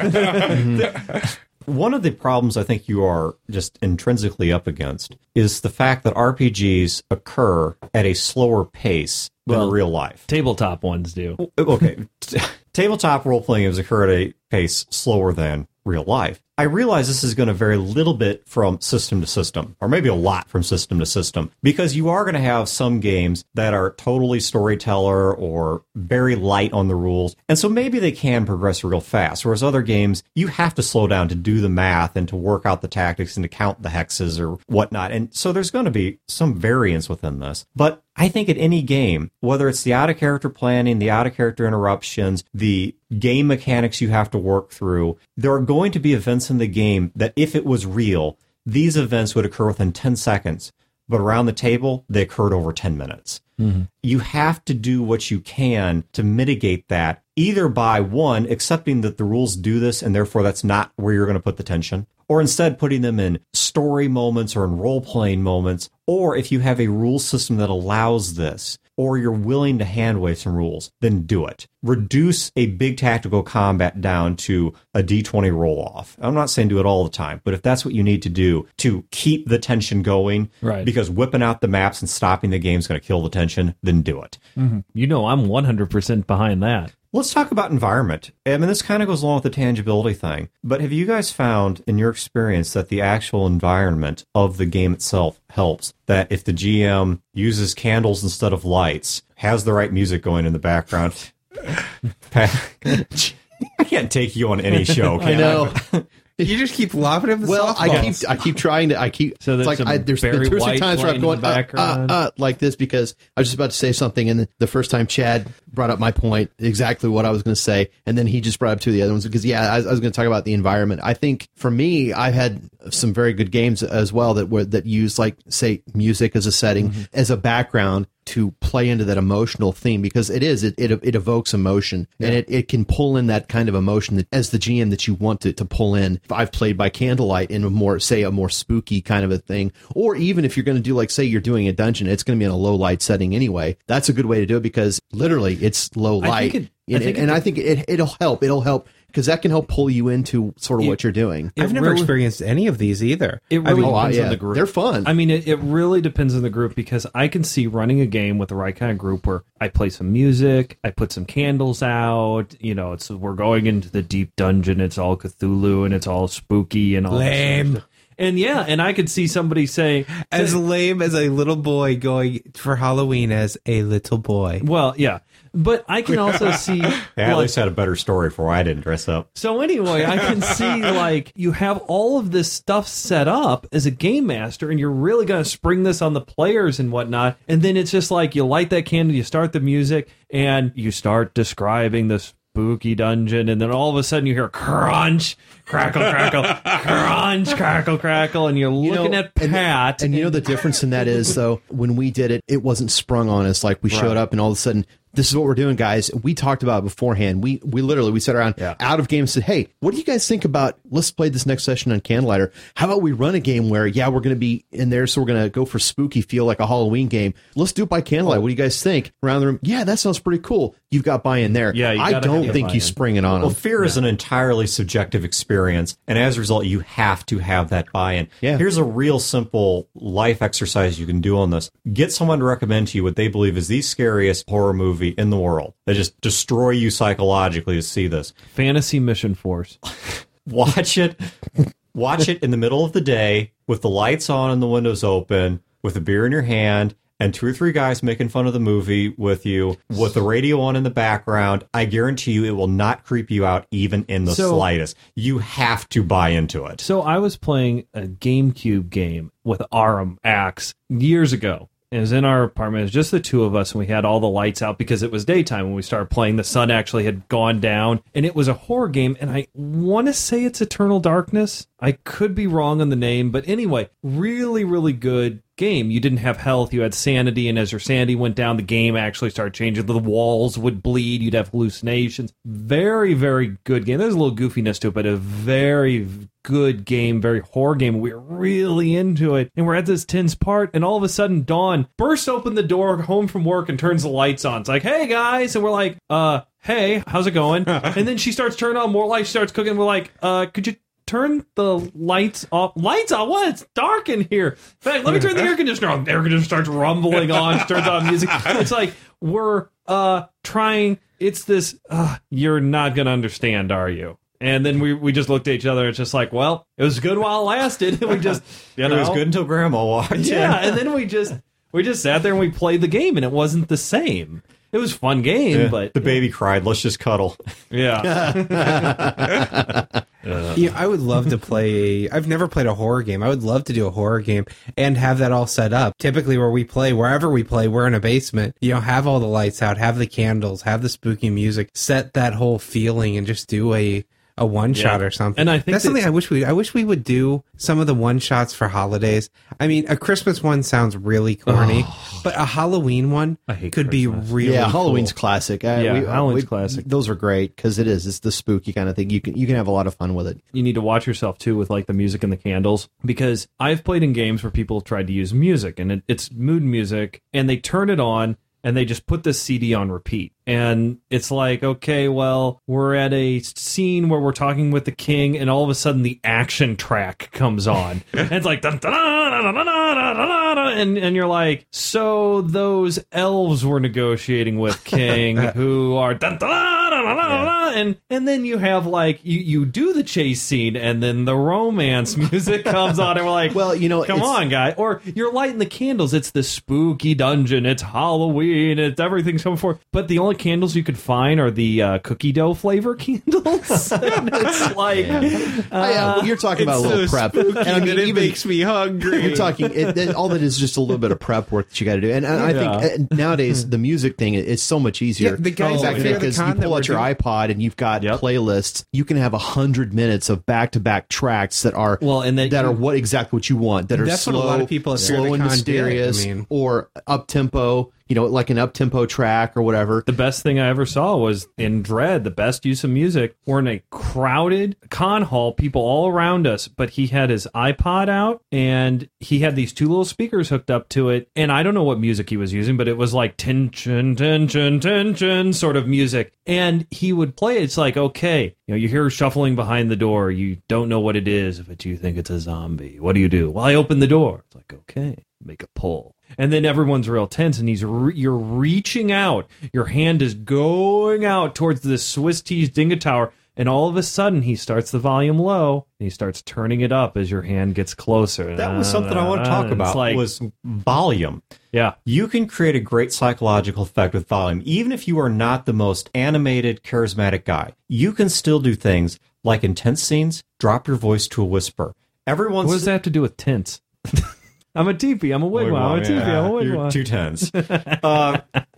[SPEAKER 1] One of the problems I think you are just intrinsically up against is the fact that R P Gs occur at a slower pace than
[SPEAKER 2] Well,
[SPEAKER 1] real life.
[SPEAKER 2] Tabletop ones do.
[SPEAKER 1] Okay. Tabletop role-playing games occur at a pace slower than real life. I realize this is going to vary a little bit from system to system, or maybe a lot from system to system, because you are going to have some games that are totally storyteller or very light on the rules, and so maybe they can progress real fast, whereas other games, you have to slow down to do the math and to work out the tactics and to count the hexes or whatnot, and so there's going to be some variance within this. But I think at any game, whether it's the out-of-character planning, the out-of-character interruptions, the game mechanics you have to work through, there are going to be events in the game that if it was real, these events would occur within ten seconds. But around the table, they occurred over ten minutes. Mm-hmm. You have to do what you can to mitigate that, either by, one, accepting that the rules do this and therefore that's not where you're going to put the tension, or instead putting them in story moments or in role-playing moments, or if you have a rule system that allows this, or you're willing to hand-wave some rules, then do it. Reduce a big tactical combat down to a D twenty roll-off. I'm not saying do it all the time, but if that's what you need to do to keep the tension going,
[SPEAKER 2] right,
[SPEAKER 1] because whipping out the maps and stopping the game is going to kill the tension, then do it.
[SPEAKER 2] Mm-hmm. You know, I'm one hundred percent behind that.
[SPEAKER 1] Let's talk about environment. I mean, this kind of goes along with the tangibility thing. But have you guys found, in your experience, that the actual environment of the game itself helps? That if the G M uses candles instead of lights, has the right music going in the background? I can't take you on any show, can I?
[SPEAKER 4] know.
[SPEAKER 3] I? You just keep lobbing him the
[SPEAKER 4] Well, I
[SPEAKER 3] softballs.
[SPEAKER 4] keep I keep trying to I keep
[SPEAKER 2] so there's
[SPEAKER 4] it's like I, there's
[SPEAKER 2] Barry
[SPEAKER 4] there's
[SPEAKER 2] White
[SPEAKER 4] times where I'm going
[SPEAKER 2] in the
[SPEAKER 4] uh, uh,
[SPEAKER 2] background.
[SPEAKER 4] uh, like this because I was just about to say something and the first time Chad brought up my point, exactly what I was going to say, and then he just brought up two of the other ones because yeah, I, I was going to talk about the environment. I think for me, I've had some very good games as well that were that use like say music as a setting mm-hmm. as a background to play into that emotional theme because it is it it, it evokes emotion yeah. and it, it can pull in that kind of emotion that, as the G M that you want to, to pull in. If I've played by candlelight in a more say a more spooky kind of a thing, or even if you're going to do like say you're doing a dungeon, it's going to be in a low light setting anyway. That's a good way to do it because literally it's low light,
[SPEAKER 2] I think it,
[SPEAKER 4] and,
[SPEAKER 2] I think
[SPEAKER 4] and
[SPEAKER 2] it,
[SPEAKER 4] I think it it'll help. It'll help. Because that can help pull you into sort of
[SPEAKER 2] it,
[SPEAKER 4] what you're doing.
[SPEAKER 3] I've never
[SPEAKER 2] really,
[SPEAKER 3] experienced any of these either.
[SPEAKER 2] It really
[SPEAKER 4] I mean,
[SPEAKER 2] depends
[SPEAKER 4] oh, yeah,
[SPEAKER 2] on the group.
[SPEAKER 4] They're fun.
[SPEAKER 2] I mean, it, it really depends on the group because I can see running a game with the right kind of group where I play some music, I put some candles out, you know, it's we're going into the deep dungeon, it's all Cthulhu and it's all spooky and all
[SPEAKER 3] lame.
[SPEAKER 2] That and yeah, and I could see somebody say
[SPEAKER 3] as
[SPEAKER 2] say,
[SPEAKER 3] lame as a little boy going for Halloween as a little boy.
[SPEAKER 2] Well, yeah. But I can also see...
[SPEAKER 1] Yeah, I at
[SPEAKER 2] like,
[SPEAKER 1] least had a better story for why I didn't dress up.
[SPEAKER 2] So anyway, I can see, like, you have all of this stuff set up as a game master, and you're really going to spring this on the players and whatnot, and then it's just like, you light that candle, you start the music, and you start describing the spooky dungeon, and then all of a sudden you hear crunch, crackle, crackle, crunch, crackle, crackle, and you're looking
[SPEAKER 4] know,
[SPEAKER 2] at Pat.
[SPEAKER 4] And, and you know the difference in that is, though, when we did it, it wasn't sprung on us like we showed
[SPEAKER 2] Right.
[SPEAKER 4] up and all of a sudden... This is what we're doing, guys. We talked about it beforehand. We we literally we sat around
[SPEAKER 2] Yeah.
[SPEAKER 4] out of game and said, "Hey, what do you guys think about? Let's play this next session on Candlelighter. How about we run a game where, yeah, we're going to be in there, so we're going to go for spooky feel like a Halloween game. Let's do it by candlelight. What do you guys think? Around the room, yeah, that sounds pretty cool. You've got buy-in there.
[SPEAKER 2] Yeah, you
[SPEAKER 4] I
[SPEAKER 2] gotta
[SPEAKER 4] don't
[SPEAKER 2] have
[SPEAKER 4] think
[SPEAKER 2] buy-in.
[SPEAKER 4] you spring it on
[SPEAKER 1] Well,
[SPEAKER 4] them.
[SPEAKER 1] fear is an entirely subjective experience, and as a result, you have to have that buy-in.
[SPEAKER 4] Yeah.
[SPEAKER 1] Here's a real simple life exercise you can do on this. Get someone to recommend to you what they believe is the scariest horror movie in the world. They just destroy you psychologically to see this.
[SPEAKER 2] Fantasy Mission Force.
[SPEAKER 1] Watch it. Watch it in the middle of the day with the lights on and the windows open, with a beer in your hand, and two or three guys making fun of the movie with you, with the radio on in the background. I guarantee you it will not creep you out even in the
[SPEAKER 2] So-
[SPEAKER 1] slightest. You have to buy into it.
[SPEAKER 2] So I was playing a GameCube game with Arum Axe years ago. It was in our apartment. It was just the two of us, and we had all the lights out because it was daytime when we started playing. The sun actually had gone down, and it was a horror game, and I want to say it's Eternal Darkness. I could be wrong on the name, but anyway, really, really good game. You didn't have health, you had sanity, and as your sanity went down, the game actually started changing. The walls would bleed, you'd have hallucinations. Very, very good game. There's a little goofiness to it, but a very good game, very horror game. We were really into it, and we're at this tense part, and all of a sudden, Dawn bursts open the door home from work and turns the lights on. It's like, hey, guys, and we're like, uh, hey, how's it going? And then she starts turning on more lights, she starts cooking, we're like, uh, could you turn the lights off? Lights on? What? It's dark in here. In fact, let me turn the air conditioner on. The air conditioner starts rumbling on. She turns on music. It's like we're uh trying. It's this. Uh, you're not gonna understand, are you? And then we, we just looked at each other. It's just like, well, it was good while it lasted. We just, you know,
[SPEAKER 1] It was good until Grandma walked in.
[SPEAKER 2] yeah. And then we just we just sat there and we played the game, and it wasn't the same. It was a fun game,
[SPEAKER 1] Yeah,
[SPEAKER 2] but
[SPEAKER 1] the baby cried. Let's just cuddle.
[SPEAKER 2] yeah.
[SPEAKER 3] Yeah, I would love to play. I've never played a horror game. I would love to do a horror game and have that all set up. Typically, where we play, wherever we play, we're in a basement. You know, have all the lights out, have the candles, have the spooky music, set that whole feeling, and just do a a one shot
[SPEAKER 2] Yeah.
[SPEAKER 3] or something.
[SPEAKER 2] And I think
[SPEAKER 3] that's
[SPEAKER 2] that-
[SPEAKER 3] something I wish we. I wish we would do some of the one shots for holidays. I mean, a Christmas one sounds really corny, but a Halloween one
[SPEAKER 2] I hate
[SPEAKER 3] could
[SPEAKER 2] Christmas.
[SPEAKER 3] be really.
[SPEAKER 4] yeah, Halloween's
[SPEAKER 3] cool.
[SPEAKER 4] classic. Uh,
[SPEAKER 2] Yeah,
[SPEAKER 4] we-
[SPEAKER 2] Halloween's
[SPEAKER 4] we-
[SPEAKER 2] classic.
[SPEAKER 4] Those are great because it is. It's the spooky kind of thing. You can you can have a lot of fun with it.
[SPEAKER 2] You need to watch yourself too with like the music and the candles, because I've played in games where people have tried to use music and it, it's mood music, and they turn it on and they just put this C D on repeat. And it's like, okay, well, we're at a scene where we're talking with the king, and all of a sudden the action track comes on. And it's like, dun, dun, dun, dun, dun, dun, dun, dun, dun, and, and you're like, so those elves were negotiating with king who are dun, dun, dun, dun, dun, dun, dun, and and then you have like you, you do the chase scene, and then the romance music comes on, and we're like,
[SPEAKER 4] Well, you know,
[SPEAKER 2] come
[SPEAKER 4] it's-
[SPEAKER 2] on, guy. Or you're lighting the candles. It's the spooky dungeon. It's Halloween. It's everything's coming forward. But the only candles you could find are the uh, cookie dough flavor candles. And it's like,
[SPEAKER 4] Oh, yeah,
[SPEAKER 2] uh,
[SPEAKER 4] you're talking about a
[SPEAKER 3] it's
[SPEAKER 4] little
[SPEAKER 3] so
[SPEAKER 4] prep,
[SPEAKER 3] spooky
[SPEAKER 4] and I mean,
[SPEAKER 3] that it
[SPEAKER 4] even
[SPEAKER 3] makes me hungry.
[SPEAKER 4] You're talking it, it- all that is just a little bit of prep work that you got to do, and, and I
[SPEAKER 2] Yeah.
[SPEAKER 4] think uh, nowadays the music thing is so much easier.
[SPEAKER 3] Yeah, the guys
[SPEAKER 2] Oh,
[SPEAKER 3] at
[SPEAKER 2] yeah.
[SPEAKER 3] Fear the
[SPEAKER 4] because you
[SPEAKER 3] Con that
[SPEAKER 4] pull
[SPEAKER 3] were
[SPEAKER 4] out your
[SPEAKER 3] doing-
[SPEAKER 4] iPod and you've got
[SPEAKER 2] Yep.
[SPEAKER 4] playlists. You can have a hundred minutes of back-to-back tracks that are
[SPEAKER 2] Well, and then
[SPEAKER 4] that
[SPEAKER 2] you-
[SPEAKER 4] are what exactly what you want. That are
[SPEAKER 3] That's what
[SPEAKER 4] slow,
[SPEAKER 3] a lot of people at Fear
[SPEAKER 4] slow
[SPEAKER 3] the
[SPEAKER 4] and
[SPEAKER 3] Con did.
[SPEAKER 4] mysterious,
[SPEAKER 3] I mean-
[SPEAKER 4] or up tempo. You know, like an up tempo track or whatever.
[SPEAKER 2] the best thing I ever saw was in Dread, the best use of music. We're in a crowded con hall, people all around us, but he had his iPod out and he had these two little speakers hooked up to it. And I don't know what music he was using, but it was like tension, tension, tension sort of music. And he would play it. It's like, okay, you know, you hear shuffling behind the door. You don't know what it is, but you think it's a zombie. What do you do? Well, I open the door. It's like, okay, make a pull. And then everyone's real tense, and he's re- you're reaching out. Your hand is going out towards this Swiss cheese Dinga Tower, and all of a sudden he starts the volume low, and he starts turning it up as your hand gets closer.
[SPEAKER 1] That was something I want to talk
[SPEAKER 2] It's
[SPEAKER 1] about.
[SPEAKER 2] like,
[SPEAKER 1] was volume.
[SPEAKER 2] yeah,
[SPEAKER 1] You can create a great psychological effect with volume, even if you are not the most animated, charismatic guy. You can still do things like intense scenes. Drop your voice to a whisper. Everyone's
[SPEAKER 2] what does that have to do with tints? I'm a teepee. I'm a wigwam. I'm a teepee. I'm a
[SPEAKER 1] You're
[SPEAKER 2] wigwam.
[SPEAKER 1] too tense. uh,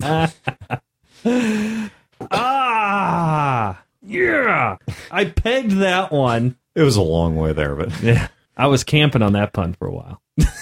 [SPEAKER 2] Ah, yeah. I pegged that one.
[SPEAKER 1] it was a long way there, but
[SPEAKER 2] Yeah, I was camping on that pun for a while.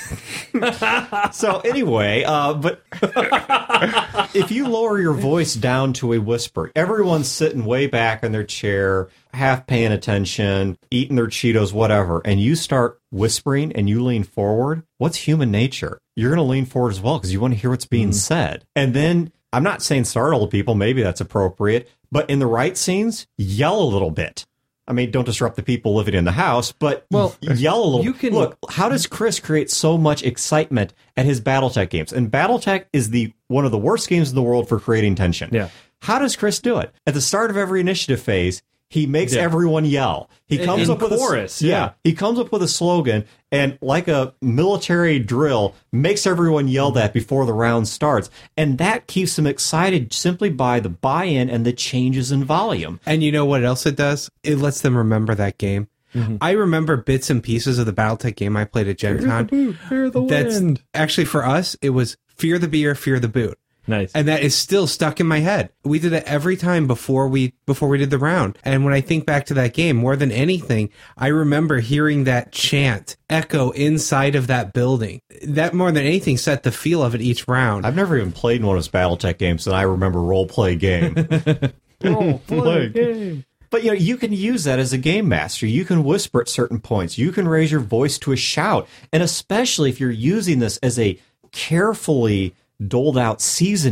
[SPEAKER 1] so anyway, uh, but if you lower your voice down to a whisper, everyone's sitting way back in their chair, half paying attention, eating their Cheetos, whatever, and you start whispering and you lean forward, what's human nature? You're going to lean forward as well because you want to hear what's being
[SPEAKER 2] Mm.
[SPEAKER 1] said. And then, I'm not saying startle people, maybe that's appropriate, but in the right scenes, yell a little bit. I mean, don't disrupt the people living in the house, but
[SPEAKER 2] Well,
[SPEAKER 1] yell a little.
[SPEAKER 2] you can-
[SPEAKER 1] Look, how does Chris create so much excitement at his BattleTech games? And BattleTech is the one of the worst games in the world for creating tension.
[SPEAKER 2] Yeah.
[SPEAKER 1] How does Chris do it? At the start of every initiative phase, he makes
[SPEAKER 2] Yeah.
[SPEAKER 1] everyone yell. He
[SPEAKER 2] In-
[SPEAKER 1] comes
[SPEAKER 2] in
[SPEAKER 1] up with
[SPEAKER 2] chorus,
[SPEAKER 1] a,
[SPEAKER 2] yeah.
[SPEAKER 1] He comes up with a slogan and, like a military drill, makes everyone yell that before the round starts, and that keeps them excited simply by the buy-in and the changes in volume.
[SPEAKER 3] And you know what else it does? It lets them remember that game. I remember bits and pieces of the BattleTech game I played at Gen Con.
[SPEAKER 2] boot, fear the
[SPEAKER 3] That's
[SPEAKER 2] wind.
[SPEAKER 3] actually for us, it was Fear the Beer, Fear the Boot.
[SPEAKER 2] Nice.
[SPEAKER 3] And that is still stuck in my head. We did it every time before we before we did the round. And when I think back to that game, more than anything, I remember hearing that chant echo inside of that building. That more than anything set the feel of it each round.
[SPEAKER 1] I've never even played one of his BattleTech games, and I remember role-play game.
[SPEAKER 2] Role play game.
[SPEAKER 1] But you know, you can use that as a game master. You can whisper at certain points. You can raise your voice to a shout. And especially if you're using this as a carefully doled out seasoning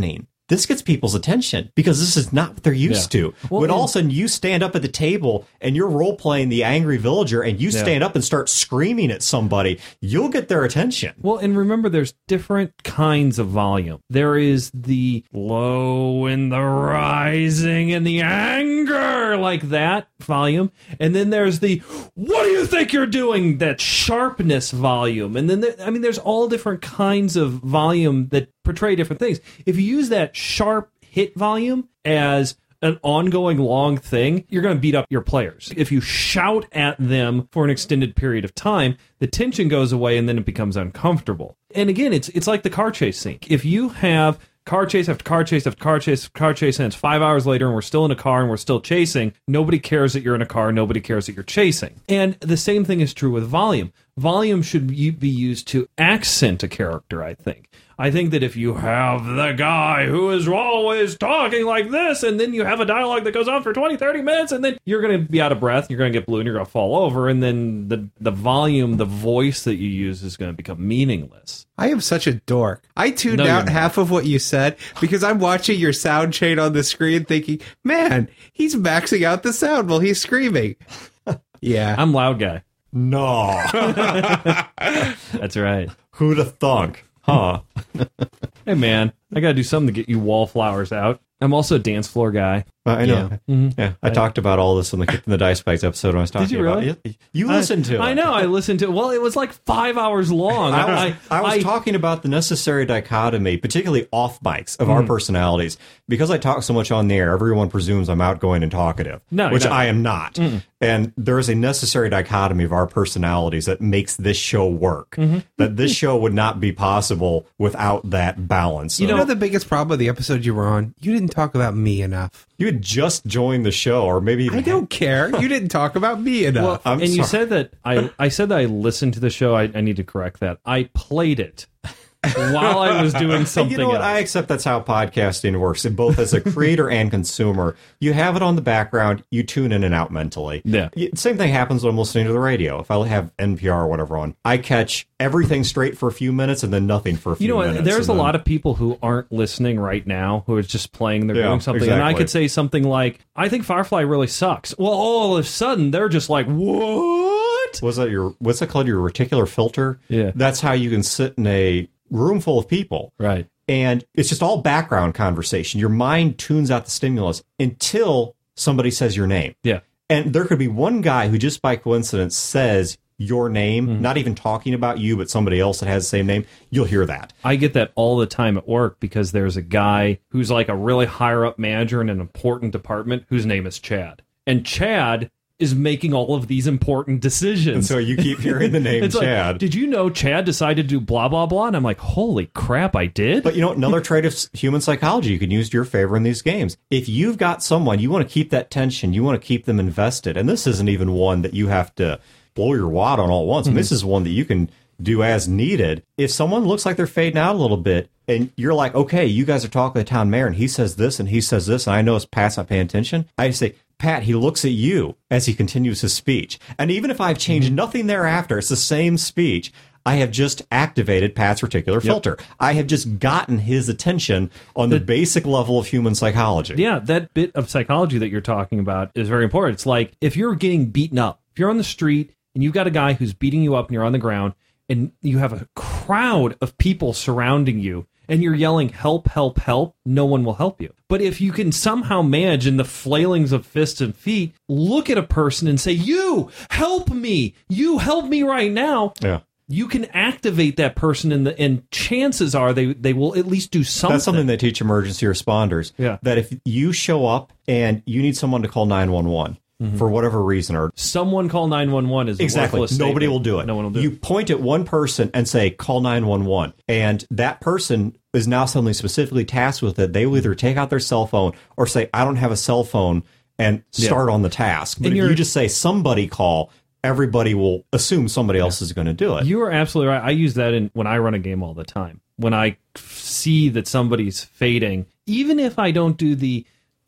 [SPEAKER 1] this gets people's attention because this is not what they're used
[SPEAKER 2] Yeah.
[SPEAKER 1] to.
[SPEAKER 2] Well,
[SPEAKER 1] when
[SPEAKER 2] and-
[SPEAKER 1] all of a sudden you stand up at the table and you're role playing the angry villager and you
[SPEAKER 2] Yeah.
[SPEAKER 1] stand up and start screaming at somebody, you'll get their attention.
[SPEAKER 2] Well, and remember, there's different kinds of volume. There is the low and the rising and the anger, like that volume. And then there's the, what do you think you're doing? That sharpness volume. And then, there, I mean, there's all different kinds of volume that portray different things. If you use that sharp hit volume as an ongoing long thing, you're going to beat up your players. If you shout at them for an extended period of time, the tension goes away and then it becomes uncomfortable. And again, it's it's like the car chase scene. If you have car chase after car chase after car chase after car chase, and it's five hours later and we're still in a car and we're still chasing, nobody cares that you're in a car, nobody cares that you're chasing. And the same thing is true with volume. Volume should be used to accent a character, I think. I think that if you have the guy who is always talking like this, and then you have a dialogue that goes on for twenty, thirty minutes, and then you're going to be out of breath, you're going to get blue, and you're going to fall over, and then the, the volume, the voice that you use is going to become meaningless.
[SPEAKER 3] I am such a dork. I tuned
[SPEAKER 2] No, you're
[SPEAKER 3] out
[SPEAKER 2] not.
[SPEAKER 3] half of what you said because I'm watching your sound chain on the screen thinking, man, he's maxing out the sound while he's screaming. Yeah.
[SPEAKER 2] I'm loud guy.
[SPEAKER 1] No.
[SPEAKER 2] That's right.
[SPEAKER 1] Who'd have thunk? Huh?
[SPEAKER 2] Hey, man, I got to do something to get you wallflowers out. I'm also a dance floor guy.
[SPEAKER 1] Uh, I know. Yeah,
[SPEAKER 2] Mhm.
[SPEAKER 1] I, talked about all this in the Kick in the Dice Bags episode when I was talking
[SPEAKER 2] Did you
[SPEAKER 1] about
[SPEAKER 2] really?
[SPEAKER 1] it. You listened to it.
[SPEAKER 2] I know. I listened to it. Well, it was like five hours long.
[SPEAKER 1] I was,
[SPEAKER 2] I,
[SPEAKER 1] I was
[SPEAKER 2] I-
[SPEAKER 1] talking about the necessary dichotomy, particularly off mics, of our personalities. Because I talk so much on the air, everyone presumes I'm outgoing and talkative,
[SPEAKER 2] No, you're
[SPEAKER 1] which
[SPEAKER 2] not.
[SPEAKER 1] I am not. And there is a necessary dichotomy of our personalities that makes this show work. That this show would not be possible without that balance.
[SPEAKER 3] You
[SPEAKER 1] of-
[SPEAKER 3] know the biggest problem with the episode you were on? You didn't talk about me enough.
[SPEAKER 1] you had just joined the show, or maybe even
[SPEAKER 3] I don't care. You didn't talk about me enough.
[SPEAKER 1] I'm
[SPEAKER 2] and you
[SPEAKER 1] sorry.
[SPEAKER 2] said that I, I said that I listened to the show. I, I need to correct that. I played it while I was doing something
[SPEAKER 1] You know what?
[SPEAKER 2] else.
[SPEAKER 1] I accept that's how podcasting works, both as a creator and consumer. You have it on the background, you tune in and out mentally.
[SPEAKER 2] Yeah.
[SPEAKER 1] Y- Same thing happens when I'm listening to the radio. If I have N P R or whatever on, I catch everything straight for a few minutes and then nothing for a few
[SPEAKER 2] You know what?
[SPEAKER 1] minutes.
[SPEAKER 2] There's a
[SPEAKER 1] and then-
[SPEAKER 2] lot of people who aren't listening right now who are just playing, they're
[SPEAKER 1] Yeah,
[SPEAKER 2] doing something. And I
[SPEAKER 1] exactly.
[SPEAKER 2] could say something like, I think Firefly really sucks. Well, all of a sudden, they're just like, what?
[SPEAKER 1] Was that your, what's that called? Your reticular filter?
[SPEAKER 2] Yeah.
[SPEAKER 1] That's how you can sit in a room full of people.
[SPEAKER 2] Right.
[SPEAKER 1] And it's just all background conversation. Your mind tunes out the stimulus until somebody says your name.
[SPEAKER 2] Yeah.
[SPEAKER 1] And there could be one guy who just by coincidence says your name,
[SPEAKER 2] Mm-hmm.
[SPEAKER 1] not even talking about you, but somebody else that has the same name. You'll hear that.
[SPEAKER 2] I get that all the time at work because there's a guy who's like a really higher up manager in an important department whose name is Chad. And Chad is making all of these important decisions.
[SPEAKER 1] And so you keep hearing the name
[SPEAKER 2] It's like,
[SPEAKER 1] Chad.
[SPEAKER 2] did you know Chad decided to do blah, blah, blah? And I'm like, holy crap, I did?
[SPEAKER 1] But you know, another trait of s- human psychology you can use to your favor in these games. If you've got someone, you want to keep that tension, you want to keep them invested. And this isn't even one that you have to blow your wad on all at once.
[SPEAKER 2] Mm-hmm.
[SPEAKER 1] This is one that you can do as needed. If someone looks like they're fading out a little bit, and you're like, okay, you guys are talking to the town mayor, and he says this, and he says this, and I know it's Pat's not paying attention, I say, Pat, he looks at you as he continues his speech. And even if I've changed
[SPEAKER 2] Mm-hmm.
[SPEAKER 1] nothing thereafter, it's the same speech, I have just activated Pat's reticular filter. I have just gotten his attention on the, basic level of human psychology.
[SPEAKER 2] Yeah, that bit of psychology that you're talking about is very important. It's like if you're getting beaten up, if you're on the street and you've got a guy who's beating you up and you're on the ground and you have a crowd of people surrounding you and you're yelling, help, help, help, no one will help you. But if you can somehow manage in the flailings of fists and feet, look at a person and say, you, help me, you help me right now.
[SPEAKER 1] Yeah.
[SPEAKER 2] You can activate that person, and the and chances are they, they will at least do something.
[SPEAKER 1] That's something they teach emergency responders.
[SPEAKER 2] Yeah.
[SPEAKER 1] That if you show up and you need someone to call nine one one for whatever reason, or
[SPEAKER 2] Someone call nine one one is a
[SPEAKER 1] exactly,
[SPEAKER 2] worthless
[SPEAKER 1] nobody
[SPEAKER 2] statement.
[SPEAKER 1] will do it.
[SPEAKER 2] No one will do
[SPEAKER 1] you
[SPEAKER 2] it.
[SPEAKER 1] point at one person and say, call nine one one. And that person is now suddenly specifically tasked with it. They will either take out their cell phone or say, I don't have a cell phone, and start on the task. But
[SPEAKER 2] And
[SPEAKER 1] if
[SPEAKER 2] you're-
[SPEAKER 1] you just say, somebody call, everybody will assume somebody else is going to do it.
[SPEAKER 2] You are absolutely right. I use that in when I run a game all the time. When I f- see that somebody's fading, even if I don't do the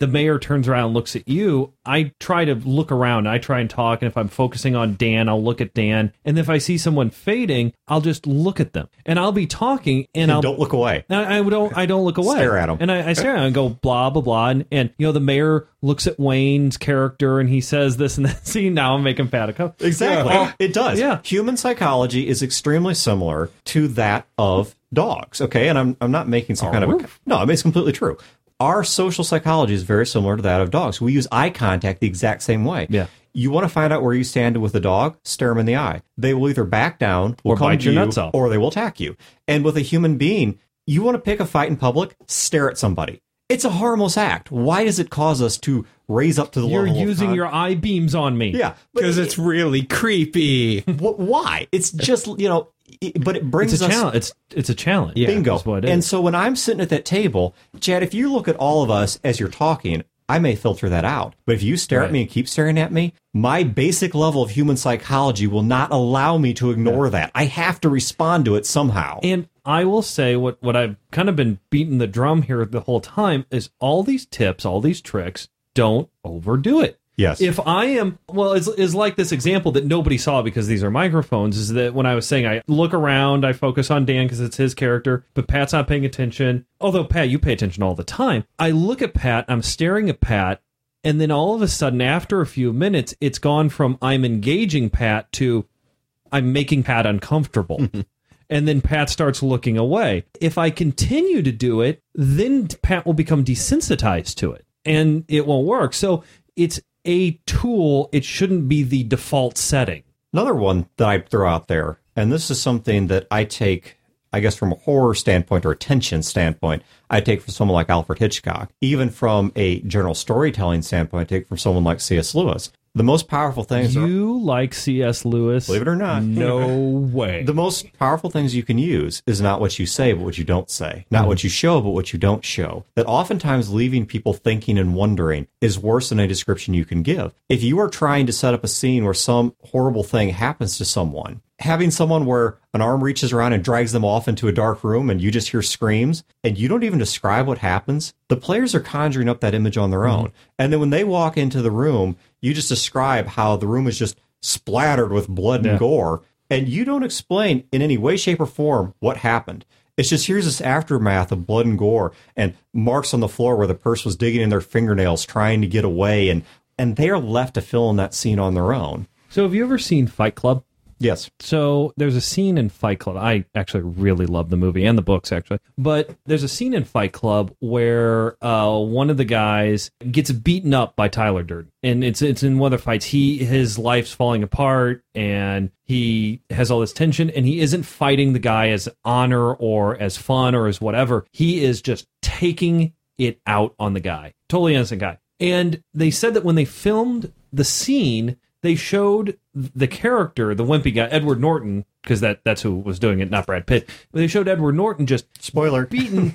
[SPEAKER 2] the mayor turns around and looks at you, I try to look around. I try and talk, and if I'm focusing on Dan, I'll look at Dan. And if I see someone fading, I'll just look at them. And I'll be talking, and,
[SPEAKER 1] And
[SPEAKER 2] I'll
[SPEAKER 1] don't look away.
[SPEAKER 2] I, I don't. I don't look away.
[SPEAKER 1] Stare at 'em.
[SPEAKER 2] and I, I stare at him and go blah blah blah. And, and you know, the mayor looks at Wayne's character and he says this and that. See, now I'm making Pat a cup.
[SPEAKER 1] Exactly.
[SPEAKER 2] Yeah.
[SPEAKER 1] It does.
[SPEAKER 2] Yeah.
[SPEAKER 1] Human psychology is extremely similar to that of dogs. Okay, and I'm I'm not making some
[SPEAKER 2] Oh,
[SPEAKER 1] kind of
[SPEAKER 2] really?
[SPEAKER 1] a, no. I mean, it's completely true. Our social psychology is very similar to that of dogs. We use eye contact the exact same way.
[SPEAKER 2] Yeah.
[SPEAKER 1] You want to find out where you stand with a dog? Stare them in the eye. They will either back down, will
[SPEAKER 2] Or
[SPEAKER 1] come
[SPEAKER 2] bite
[SPEAKER 1] to
[SPEAKER 2] your
[SPEAKER 1] you,
[SPEAKER 2] nuts off.
[SPEAKER 1] or they will attack you. And with a human being, you want to pick a fight in public? Stare at somebody. It's a harmless act. Why does it cause us to raise up to the
[SPEAKER 2] You're
[SPEAKER 1] level of
[SPEAKER 2] using
[SPEAKER 1] con-
[SPEAKER 2] your eye beams on me.
[SPEAKER 1] yeah, but
[SPEAKER 3] Because it's really creepy.
[SPEAKER 1] Wh- why? It's just, you know, it, but it brings
[SPEAKER 2] It's a
[SPEAKER 1] us
[SPEAKER 2] challenge. It's it's a challenge.
[SPEAKER 3] Yeah.
[SPEAKER 1] bingo.
[SPEAKER 2] That's what it is.
[SPEAKER 1] And so when I'm sitting at that table, Chad, if you look at all of us as you're talking, I may filter that out. But if you stare
[SPEAKER 2] Right.
[SPEAKER 1] at me and keep staring at me, my basic level of human psychology will not allow me to ignore that. I have to respond to it somehow.
[SPEAKER 2] And I will say what, what I've kind of been beating the drum here the whole time is all these tips, all these tricks, don't overdo it.
[SPEAKER 1] Yes.
[SPEAKER 2] If I am, well, it's, it's like this example that nobody saw because these are microphones, is that when I was saying I look around, I focus on Dan because it's his character, but Pat's not paying attention. Although, Pat, you pay attention all the time. I look at Pat, I'm staring at Pat, and then all of a sudden, after a few minutes, it's gone from I'm engaging Pat to I'm making Pat uncomfortable. And then Pat starts looking away. If I continue to do it, then Pat will become desensitized to it, and it won't work. So it's a tool. It shouldn't be the default setting.
[SPEAKER 1] Another one that I throw out there, and this is something that I take, I guess, from a horror standpoint or a tension standpoint, I take from someone like Alfred Hitchcock. Even from a general storytelling standpoint, I take from someone like C S Lewis. The most powerful things are,
[SPEAKER 2] You like C S Lewis?
[SPEAKER 1] believe it or not,
[SPEAKER 2] No way.
[SPEAKER 1] the most powerful things you can use is not what you say, but what you don't say. Not what you show, but what you don't show. That oftentimes leaving people thinking and wondering is worse than a description you can give. If you are trying to set up a scene where some horrible thing happens to someone, having someone where an arm reaches around and drags them off into a dark room and you just hear screams and you don't even describe what happens, the players are conjuring up that image on their own. And then when they walk into the room, you just describe how the room is just splattered with blood and
[SPEAKER 2] Yeah.
[SPEAKER 1] gore, and you don't explain in any way, shape, or form what happened. It's just here's this aftermath of blood and gore and marks on the floor where the person was digging in their fingernails trying to get away, and and they are left to fill in that scene on their own.
[SPEAKER 2] So have you ever seen Fight Club?
[SPEAKER 1] Yes.
[SPEAKER 2] So there's a scene in Fight Club. I actually really love the movie and the books, actually. But there's a scene in Fight Club where uh, one of the guys gets beaten up by Tyler Durden. And it's it's in one of the fights. He his life's falling apart, and he has all this tension, and he isn't fighting the guy as honor or as fun or as whatever. He is just taking it out on the guy. Totally innocent guy. And they said that when they filmed the scene, they showed the character, the wimpy guy, Edward Norton, because that, that's who was doing it, not Brad Pitt. They showed Edward Norton just
[SPEAKER 1] Spoiler.
[SPEAKER 2] beaten.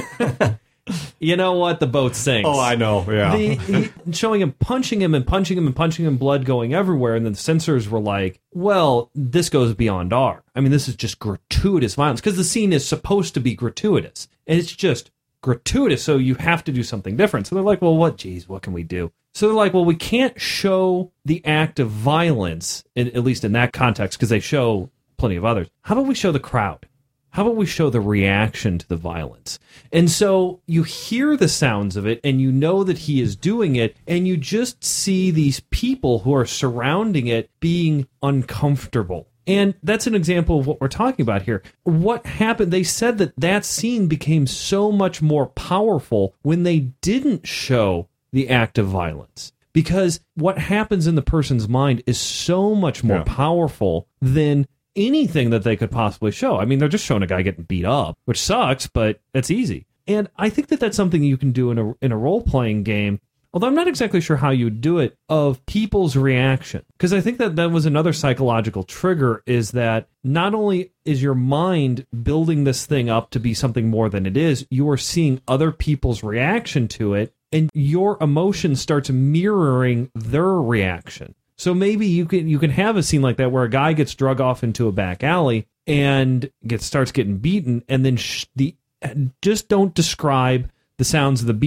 [SPEAKER 2] You know what? The boat sinks.
[SPEAKER 1] Oh, I know. Yeah.
[SPEAKER 2] The, he, showing him punching him and punching him and punching him, blood going everywhere. And then the censors were like, well, this goes beyond R. I mean, this is just gratuitous violence because the scene is supposed to be gratuitous. And it's just gratuitous, so you have to do something different. So they're like, well, what? Geez, what can we do? So they're like, well, we can't show the act of violence, in, at least in that context, because they show plenty of others. How about we show the crowd? How about we show the reaction to the violence? And so you hear the sounds of it, and you know that he is doing it, and you just see these people who are surrounding it being uncomfortable. And that's an example of what we're talking about here. What happened? They said that that scene became so much more powerful when they didn't show the act of violence. Because what happens in the person's mind is so much more
[SPEAKER 1] Yeah.
[SPEAKER 2] powerful than anything that they could possibly show. I mean, they're just showing a guy getting beat up, which sucks, but that's easy. And I think that that's something you can do in a in a role-playing game, although I'm not exactly sure how you would do it, of people's reaction. Because I think that that was another psychological trigger, is that not only is your mind building this thing up to be something more than it is, you are seeing other people's reaction to it, and your emotion starts mirroring their reaction. So maybe you can you can have a scene like that where a guy gets drug off into a back alley and gets starts getting beaten, and then sh- the just don't describe the sounds of the beating.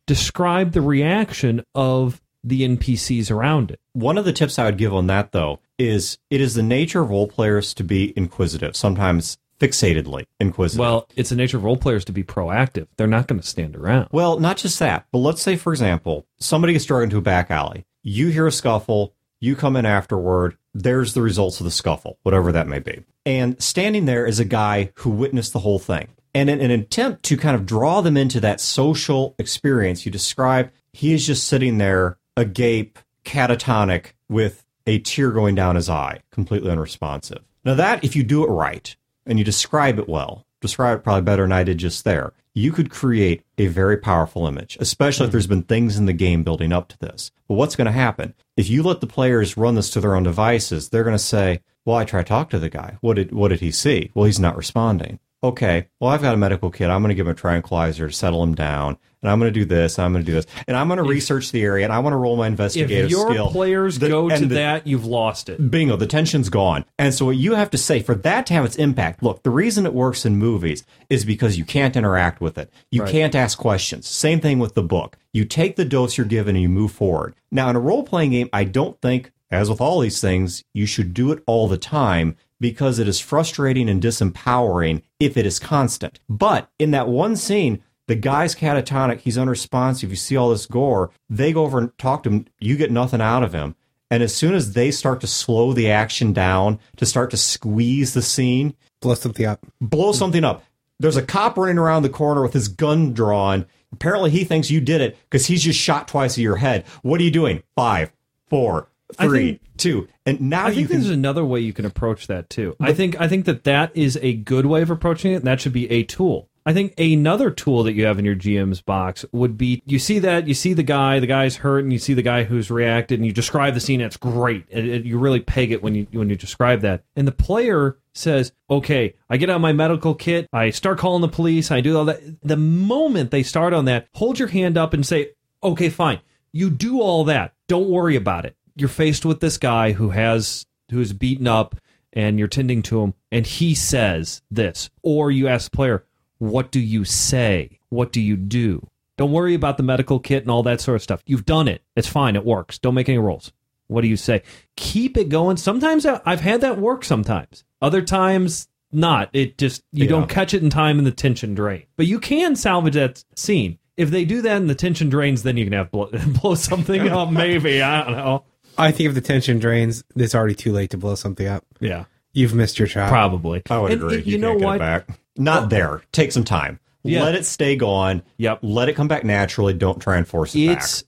[SPEAKER 2] describe the reaction of the N P Cs around it.
[SPEAKER 1] One of the tips I would give on that, though, is it is the nature of role players to be inquisitive, sometimes fixatedly inquisitive.
[SPEAKER 2] Well, it's the nature of role players to be proactive. They're not going to stand around.
[SPEAKER 1] Well, not just that, but let's say, for example, somebody gets dragged into a back alley. You hear a scuffle, you come in afterward, there's the results of the scuffle, whatever that may be. And standing there is a guy who witnessed the whole thing. And in an attempt to kind of draw them into that social experience, you describe he is just sitting there, agape, catatonic, with a tear going down his eye, completely unresponsive. Now that, if you do it right, and you describe it well, describe it probably better than I did just there, you could create a very powerful image, especially mm-hmm. if there's been things in the game building up to this. But what's going to happen? If you let the players run this to their own devices, they're going to say, well, I tried to talk to the guy. What did what did he see? Well, he's not responding. Okay, well, I've got a medical kit. I'm going to give him a tranquilizer to settle him down, and I'm going to do this, and I'm going to do this, and I'm going to if, research the area, and I want to roll my investigative
[SPEAKER 2] if your
[SPEAKER 1] skill.
[SPEAKER 2] players
[SPEAKER 1] the,
[SPEAKER 2] go to
[SPEAKER 1] the,
[SPEAKER 2] that, you've lost it.
[SPEAKER 1] Bingo, the tension's gone. And so what you have to say, for that to have its impact, look, the reason it works in movies is because you can't interact with it. You
[SPEAKER 2] right.
[SPEAKER 1] can't ask questions. Same thing with the book. You take the dose you're given and you move forward. Now, in a role-playing game, I don't think, as with all these things, you should do it all the time, because it is frustrating and disempowering if it is constant. But in that one scene, the guy's catatonic, he's unresponsive, you see all this gore, they go over and talk to him, you get nothing out of him. And as soon as they start to slow the action down, to start to squeeze the scene,
[SPEAKER 3] blow something up.
[SPEAKER 1] Blow something up. There's a cop running around the corner with his gun drawn. Apparently he thinks you did it because he's just shot twice at your head. What are you doing? Five, four, three,
[SPEAKER 2] think,
[SPEAKER 1] two, and now
[SPEAKER 2] I
[SPEAKER 1] you
[SPEAKER 2] think
[SPEAKER 1] can...
[SPEAKER 2] there's another way you can approach that too. But, I think I think that that is a good way of approaching it, and that should be a tool. I think another tool that you have in your G M's box would be, you see that, you see the guy, the guy's hurt, and you see the guy who's reacted, and you describe the scene, it's great. It, it, you really peg it when you when you describe that. And the player says, okay, I get out my medical kit, I start calling the police, I do all that. The moment they start on that, hold your hand up and say, okay, fine, you do all that. Don't worry about it. You're faced with this guy who has who's beaten up, and you're tending to him, and he says this. Or you ask the player, what do you say? What do you do? Don't worry about the medical kit and all that sort of stuff. You've done it. It's fine. It works. Don't make any rolls. What do you say? Keep it going. Sometimes I've had that work sometimes. Other times, not. It just, you yeah. don't catch it in time and the tension drain. But you can salvage that scene. If they do that and the tension drains, then you can have blow, blow something up, maybe. I don't know.
[SPEAKER 3] I think if the tension drains, it's already too late to blow something up.
[SPEAKER 2] Yeah.
[SPEAKER 3] You've missed your shot.
[SPEAKER 2] Probably.
[SPEAKER 1] I would
[SPEAKER 2] and,
[SPEAKER 1] agree.
[SPEAKER 2] And,
[SPEAKER 1] you,
[SPEAKER 2] you know
[SPEAKER 1] can't get
[SPEAKER 2] what?
[SPEAKER 1] it back. Not oh. there. Take some time. Yeah. Let it stay gone.
[SPEAKER 2] Yep.
[SPEAKER 1] Let it come back naturally. Don't try and force it
[SPEAKER 2] it's
[SPEAKER 1] back.
[SPEAKER 2] It's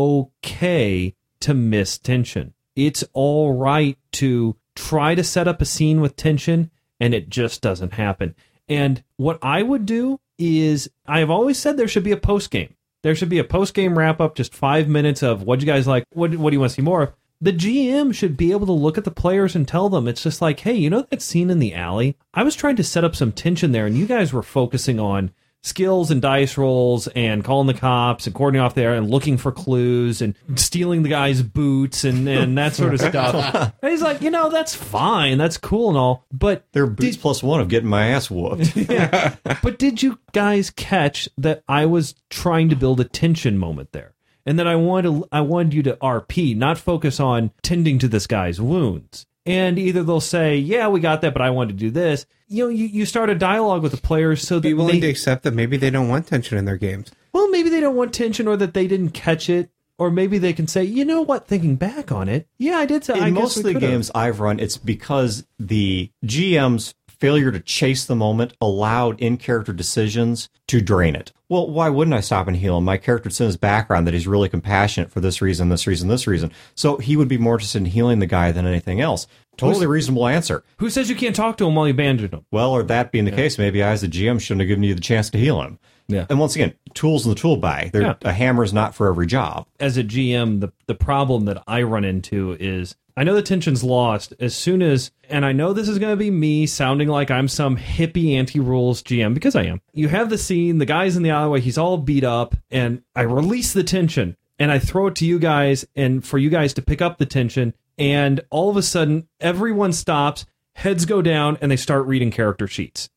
[SPEAKER 2] okay to miss tension. It's all right to try to set up a scene with tension, and it just doesn't happen. And what I would do is, I've always said there should be a post-game. There should be a post-game wrap-up, just five minutes of what you guys like, what, what do you want to see more of? The G M should be able to look at the players and tell them, it's just like, hey, you know that scene in the alley? I was trying to set up some tension there, and you guys were focusing on skills and dice rolls and calling the cops and coordinating off there and looking for clues and stealing the guy's boots and, and that sort of stuff. And he's like, you know, that's fine. That's cool and all. But
[SPEAKER 1] they're boots did, plus one of getting my ass whooped.
[SPEAKER 2] Yeah. But did you guys catch that I was trying to build a tension moment there? And then I wanted, I wanted you to R P, not focus on tending to this guy's wounds. And either they'll say, yeah, we got that, but I wanted to do this. You know, you, you start a dialogue with the players so that
[SPEAKER 3] be willing
[SPEAKER 2] they,
[SPEAKER 3] to accept that maybe they don't want tension in their games.
[SPEAKER 2] Well, maybe they don't want tension, or that they didn't catch it, or maybe they can say, you know what, thinking back on it, yeah, I did say.
[SPEAKER 1] In
[SPEAKER 2] I
[SPEAKER 1] most
[SPEAKER 2] guess
[SPEAKER 1] of the
[SPEAKER 2] could've.
[SPEAKER 1] games I've run, it's because the G M's failure to chase the moment allowed in-character decisions to drain it. Well, why wouldn't I stop and heal him? My character is in his background that he's really compassionate for this reason, this reason, this reason. So he would be more interested in healing the guy than anything else. Totally Who's, reasonable answer.
[SPEAKER 2] Who says you can't talk to him while you bandage him?
[SPEAKER 1] Well, or that being the yeah. case, maybe I as a G M shouldn't have given you the chance to heal him.
[SPEAKER 2] Yeah.
[SPEAKER 1] And once again, tools in the tool bag. Yeah. A hammer is not for every job.
[SPEAKER 2] As a G M, the, the problem that I run into is, I know the tension's lost as soon as, and I know this is going to be me sounding like I'm some hippie anti-rules G M, because I am. You have the scene, the guy's in the alleyway, he's all beat up, and I release the tension, and I throw it to you guys, and for you guys to pick up the tension, and all of a sudden, everyone stops, heads go down, and they start reading character sheets.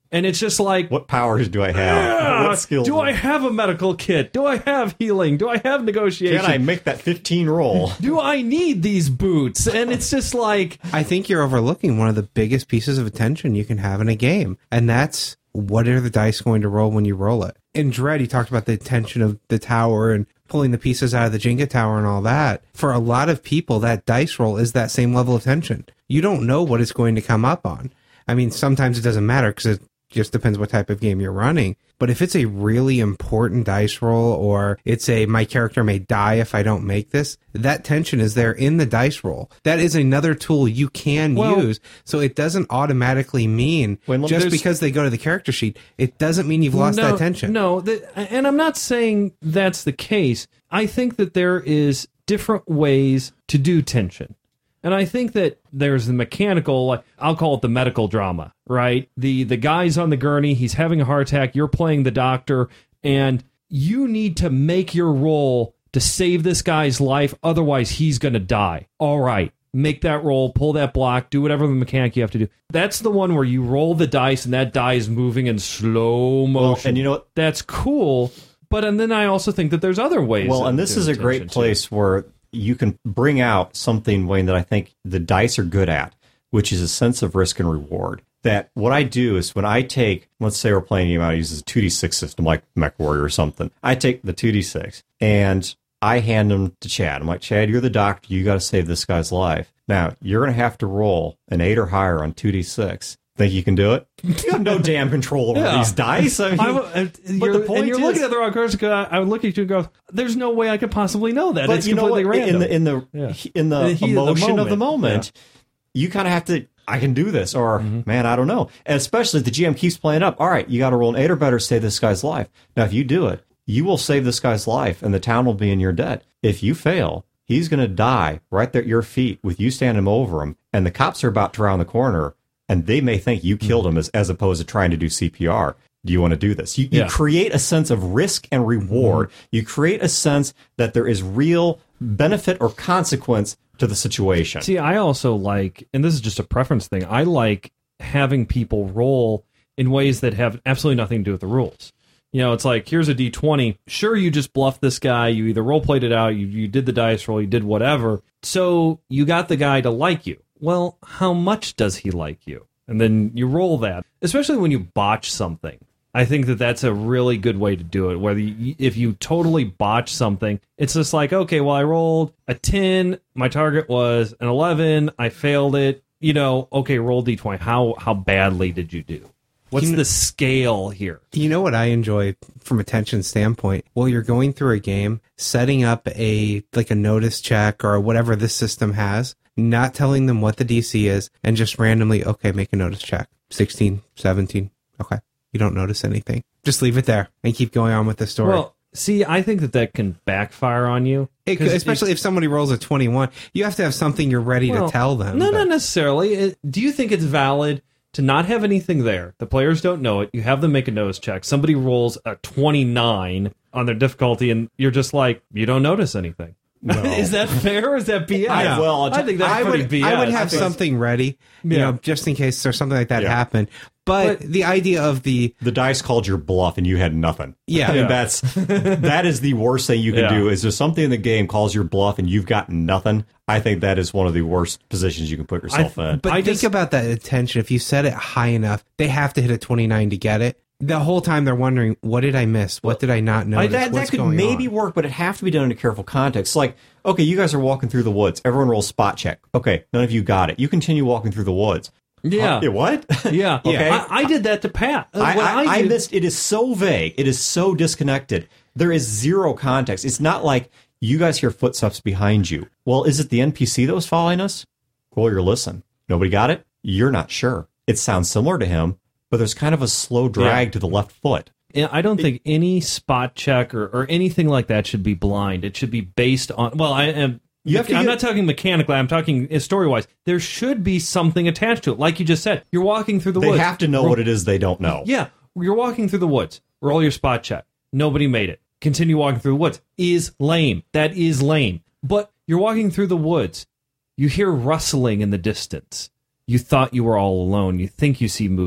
[SPEAKER 2] And it's just like,
[SPEAKER 1] What powers do I have?
[SPEAKER 2] "Ah,
[SPEAKER 1] What skills?
[SPEAKER 2] do I have a medical kit? Do I have healing? Do I have negotiation?
[SPEAKER 1] Can I make that fifteen roll?
[SPEAKER 2] do I need these boots? And it's just like,
[SPEAKER 3] I think you're overlooking one of the biggest pieces of attention you can have in a game, and that's what are the dice going to roll when you roll it. In Dread, he talked about the tension of the tower and pulling the pieces out of the Jenga tower and all that. For a lot of people, that dice roll is that same level of tension. You don't know what it's going to come up on. I mean, sometimes it doesn't matter because it just depends what type of game you're running. But if it's a really important dice roll, or it's a my character may die if I don't make this, that tension is there in the dice roll. That is another tool you can
[SPEAKER 2] Well-
[SPEAKER 3] use. So it doesn't automatically mean
[SPEAKER 1] When-
[SPEAKER 3] just
[SPEAKER 1] there's-
[SPEAKER 3] because they go to the character sheet, it doesn't mean you've lost
[SPEAKER 2] no,
[SPEAKER 3] that tension.
[SPEAKER 2] No, that, and I'm not saying that's the case. I think that there is different ways to do tension. And I think that there's the mechanical, like, I'll call it the medical drama, right? The the guy's on the gurney, he's having a heart attack, you're playing the doctor, and you need to make your roll to save this guy's life, otherwise he's going to die. All right, make that roll, pull that block, do whatever the mechanic you have to do. That's the one where you roll the dice and that die is moving in slow motion.
[SPEAKER 1] Well, and you know what?
[SPEAKER 2] That's cool, but and then I also think that there's other ways.
[SPEAKER 1] Well,
[SPEAKER 2] of
[SPEAKER 1] and this
[SPEAKER 2] doing
[SPEAKER 1] is a
[SPEAKER 2] tension,
[SPEAKER 1] great
[SPEAKER 2] too.
[SPEAKER 1] place where you can bring out something, Wayne, that I think the dice are good at, which is a sense of risk and reward. That what I do is when I take, let's say we're playing a game out uses a two d six system like MechWarrior or something. I take the two d six and I hand them to Chad. I'm like, Chad, you're the doctor. You got to save this guy's life. Now, you're going to have to roll an eight or higher on two d six. Think you can do it? You have no damn control over
[SPEAKER 2] Yeah.
[SPEAKER 1] these dice. I mean,
[SPEAKER 2] I, w- uh, you're,
[SPEAKER 1] the point
[SPEAKER 2] and you're
[SPEAKER 1] is-
[SPEAKER 2] looking at the wrong person. 'Cause I, I would look at you and go, "There's no way I could possibly know that."
[SPEAKER 1] but
[SPEAKER 2] It's
[SPEAKER 1] you know what?
[SPEAKER 2] completely random.
[SPEAKER 1] In the in the
[SPEAKER 2] Yeah.
[SPEAKER 1] in the
[SPEAKER 2] In the heat of the
[SPEAKER 1] emotion of the
[SPEAKER 2] moment.
[SPEAKER 1] moment, you kind of have to. I can do this, or man, I don't know. And especially if the G M keeps playing up. All right, you got to roll an eight or better to save this guy's life. Now, if you do it, you will save this guy's life, and the town will be in your debt. If you fail, he's going to die right there at your feet with you standing over him, and the cops are about to round the corner. And they may think you killed him as, as opposed to trying to do C P R. Do you want to do this? You, you
[SPEAKER 2] Yeah.
[SPEAKER 1] create a sense of risk and reward. You create a sense that there is real benefit or consequence to the situation.
[SPEAKER 2] See, I also like, and this is just a preference thing, I like having people roll in ways that have absolutely nothing to do with the rules. You know, it's like, here's a D twenty. Sure, you just bluffed this guy. You either role played it out, you, you did the dice roll, you did whatever. So you got the guy to like you. Well, how much does he like you? And then you roll that, especially when you botch something. I think that that's a really good way to do it. Whether you, if you totally botch something, it's just like, okay, well, I rolled a ten. My target was an eleven. I failed it. You know, okay, roll D twenty. How how badly did you do? What's
[SPEAKER 3] You know-
[SPEAKER 2] the scale here?
[SPEAKER 3] You know what I enjoy from a tension standpoint? While you're going through a game, setting up a like a notice check or whatever this system has, not telling them what the D C is, and just randomly, okay, make a notice check. sixteen, seventeen, okay. You don't notice anything. Just leave it there and keep going on with the story.
[SPEAKER 2] Well, see, I think that that can backfire on you.
[SPEAKER 3] It could,
[SPEAKER 2] 'Cause
[SPEAKER 3] especially if somebody rolls a twenty-one, you have to have something you're ready
[SPEAKER 2] Well,
[SPEAKER 3] to tell them.
[SPEAKER 2] No,
[SPEAKER 3] but-
[SPEAKER 2] not necessarily. It, do you think it's valid to not have anything there? The players don't know it. You have them make a nose check. Somebody rolls a twenty-nine on their difficulty, and you're just like, you don't notice anything. Is that fair or is that B S?
[SPEAKER 1] I- well,
[SPEAKER 2] I think that's
[SPEAKER 3] I
[SPEAKER 2] pretty
[SPEAKER 3] would,
[SPEAKER 2] B S.
[SPEAKER 3] I would have
[SPEAKER 2] think-
[SPEAKER 3] something ready, you
[SPEAKER 2] Yeah.
[SPEAKER 3] know, just in case there's something like that
[SPEAKER 1] Yeah.
[SPEAKER 3] happen. But,
[SPEAKER 2] But-
[SPEAKER 3] the idea of the
[SPEAKER 1] The dice called your bluff, and you had nothing.
[SPEAKER 3] Yeah.
[SPEAKER 1] and
[SPEAKER 3] Yeah.
[SPEAKER 1] that's that is the worst thing you can
[SPEAKER 2] Yeah.
[SPEAKER 1] do. Is there something in the game calls your bluff, and you've got nothing? I think that is one of the worst positions you can put yourself in.
[SPEAKER 3] But
[SPEAKER 2] I
[SPEAKER 3] think
[SPEAKER 2] just-
[SPEAKER 3] about that attention. If you set it high enough, they have to hit a twenty-nine to get it. The whole time they're wondering, what did I miss? What did I not notice?
[SPEAKER 1] that,
[SPEAKER 3] What's
[SPEAKER 1] that could
[SPEAKER 3] going
[SPEAKER 1] maybe
[SPEAKER 3] on?
[SPEAKER 1] work, but it have to be done in a careful context. Like, okay, you guys are walking through the woods. Everyone rolls spot check. Okay, none of you got it. You continue walking through the woods.
[SPEAKER 2] Yeah.
[SPEAKER 1] Huh? What?
[SPEAKER 2] Yeah.
[SPEAKER 1] Okay.
[SPEAKER 2] I, I did that to Pat. Uh,
[SPEAKER 1] I,
[SPEAKER 2] what
[SPEAKER 1] I, I
[SPEAKER 2] did-
[SPEAKER 1] missed. It is so vague. It is so disconnected. There is zero context. It's not like you guys hear footsteps behind you. Well, is it the N P C that was following us? Roll your listen. Nobody got it? You're not sure. It sounds similar to him, but there's kind of a slow drag
[SPEAKER 2] Yeah.
[SPEAKER 1] to the left foot.
[SPEAKER 2] Yeah, I don't think any spot check or, or anything like that should be blind. It should be based on. Well, I am.
[SPEAKER 1] You have to
[SPEAKER 2] I'm
[SPEAKER 1] get-
[SPEAKER 2] not talking mechanically. I'm talking story wise. There should be something attached to it, like you just said. You're walking through the
[SPEAKER 1] They
[SPEAKER 2] woods.
[SPEAKER 1] have to know
[SPEAKER 2] Roll-
[SPEAKER 1] what it is they don't know.
[SPEAKER 2] Yeah, you're walking through the woods. Roll your spot check. Nobody made it. Continue walking through the woods. Is lame. That is lame. But you're walking through the woods. You hear rustling in the distance. You thought you were all alone. You think you see movement.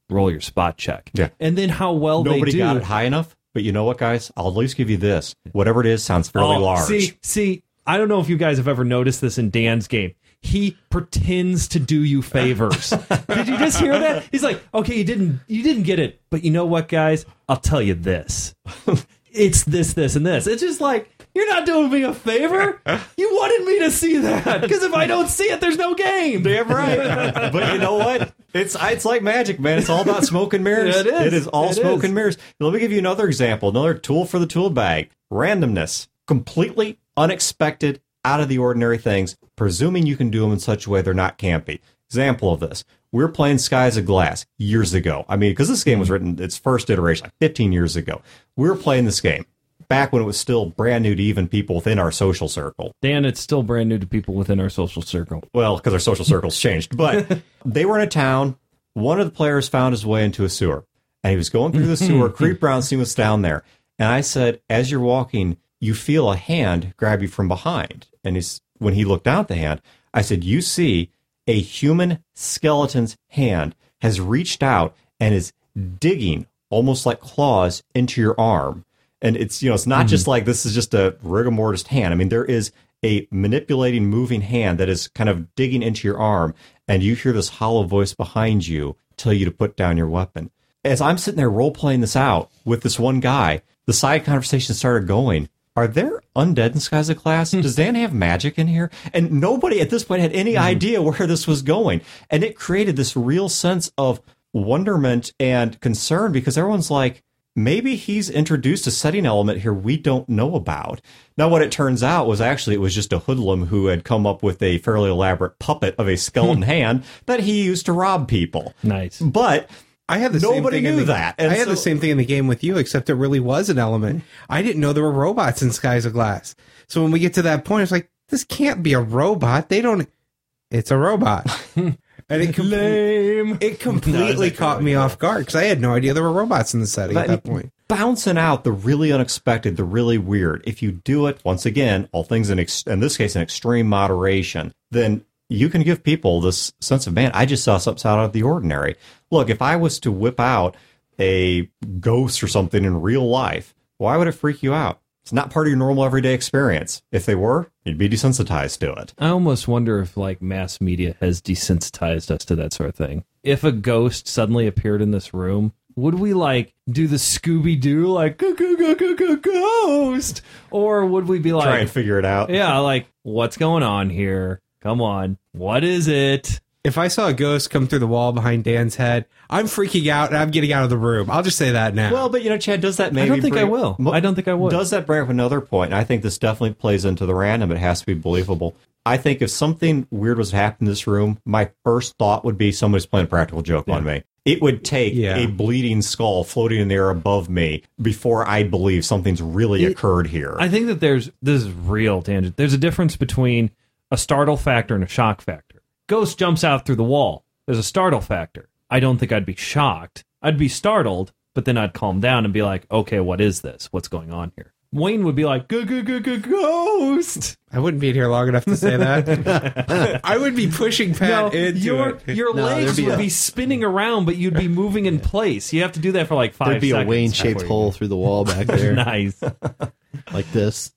[SPEAKER 2] roll your spot check.
[SPEAKER 1] Yeah.
[SPEAKER 2] And then how well
[SPEAKER 1] Nobody
[SPEAKER 2] they do.
[SPEAKER 1] got it high enough, but you know what, guys? I'll at least give you this. Whatever it is sounds fairly
[SPEAKER 2] Oh,
[SPEAKER 1] large.
[SPEAKER 2] See, see, I don't know if you guys have ever noticed this in Dan's game. He pretends to do you favors. Did you just hear that? He's like, okay, you didn't you didn't get it, but you know what, guys? I'll tell you this. It's this, this, and this. It's just like, you're not doing me a favor. You wanted me to see that. Because if I don't see it, there's no game.
[SPEAKER 1] Damn right. But you know what? It's it's like magic, man. It's all about smoke and mirrors.
[SPEAKER 2] It is.
[SPEAKER 1] It is all
[SPEAKER 2] It
[SPEAKER 1] smoke
[SPEAKER 2] is.
[SPEAKER 1] and mirrors. Let me give you another example, another tool for the tool bag. Randomness. Completely unexpected, out of the ordinary things, presuming you can do them in such a way they're not campy. Example of this. We were playing Skies of Glass years ago. I mean, because this game was written, its first iteration, like fifteen years ago. We were playing this game back when it was still brand new to even people within our social circle.
[SPEAKER 2] Dan, it's still brand new to people within our social circle.
[SPEAKER 1] Well, because our social circles changed. But they were in a town. One of the players found his way into a sewer. And he was going through the sewer, creep around, see what's down there. And I said, as you're walking, you feel a hand grab you from behind. And he's, when he looked out the hand, I said, you see a human skeleton's hand has reached out and is digging almost like claws into your arm. And it's, you know, it's not mm-hmm. just like this is just a rigor mortis hand. I mean, there is a manipulating, moving hand that is kind of digging into your arm. And you hear this hollow voice behind you tell you to put down your weapon. As I'm sitting there role playing this out with this one guy, the side conversation started going. Are there undead in Skies of Glass? Does Dan have magic in here? And nobody at this point had any mm-hmm. idea where this was going. And it created this real sense of wonderment and concern because everyone's like, maybe he's introduced a setting element here we don't know about. Now, what it turns out was actually it was just a hoodlum who had come up with a fairly elaborate puppet of a skeleton hand that he used to rob people.
[SPEAKER 2] Nice.
[SPEAKER 1] But
[SPEAKER 3] I had the
[SPEAKER 1] nobody
[SPEAKER 3] same thing
[SPEAKER 1] knew
[SPEAKER 3] in the,
[SPEAKER 1] that. And
[SPEAKER 3] I had
[SPEAKER 1] so,
[SPEAKER 3] the same thing in the game with you, except it really was an element. I didn't know there were robots in Skies of Glass. So when we get to that point, it's like, this can't be a robot. They don't. It's a robot. And it, com-
[SPEAKER 2] Lame.
[SPEAKER 3] it completely
[SPEAKER 1] No,
[SPEAKER 3] caught me off guard because I had no idea there were robots in the setting
[SPEAKER 1] But
[SPEAKER 3] at that point.
[SPEAKER 1] Bouncing out the really unexpected, the really weird. If you do it, once again, all things in, ex- in this case, in extreme moderation, then you can give people this sense of, man, I just saw something out of the ordinary. Look, if I was to whip out a ghost or something in real life, why would it freak you out? It's not part of your normal everyday experience. If they were, you'd be desensitized to it.
[SPEAKER 2] I almost wonder if like mass media has desensitized us to that sort of thing. If a ghost suddenly appeared in this room, would we like do the Scooby-Doo like go go go go go ghost, or would we be like
[SPEAKER 1] try and figure it out?
[SPEAKER 2] Yeah, like what's going on here? Come on, what is it?
[SPEAKER 3] If I saw a ghost come through the wall behind Dan's head, I'm freaking out and I'm getting out of the room. I'll just say that now.
[SPEAKER 1] Well, but you know, Chad, does that maybe?
[SPEAKER 2] I don't think
[SPEAKER 1] bring,
[SPEAKER 2] I will. I don't think I would.
[SPEAKER 1] Does that bring up another point? And I think this definitely plays into the random. It has to be believable. I think if something weird was happening in this room, my first thought would be somebody's playing a practical joke yeah. on me. It would take
[SPEAKER 3] yeah.
[SPEAKER 1] a bleeding skull floating in the air above me before I believe something's really it, occurred here.
[SPEAKER 2] I think that there's this is real tangent. There's a difference between a startle factor and a shock factor. Ghost jumps out through the wall. There's a startle factor. I don't think I'd be shocked. I'd be startled, but then I'd calm down and be like, okay, what is this? What's going on here? Wayne would be like, go, go, go, go, ghost.
[SPEAKER 3] I wouldn't be in here long enough to say that. I would be pushing Pat
[SPEAKER 2] no,
[SPEAKER 3] into
[SPEAKER 2] your,
[SPEAKER 3] it.
[SPEAKER 2] Your
[SPEAKER 4] no,
[SPEAKER 2] legs
[SPEAKER 4] be
[SPEAKER 2] would
[SPEAKER 4] a,
[SPEAKER 2] be spinning around, but you'd be moving in place. You have to do that for like five
[SPEAKER 4] there'd be
[SPEAKER 2] seconds.
[SPEAKER 4] a Wayne-shaped hole through the wall back there.
[SPEAKER 2] Nice.
[SPEAKER 4] Like this.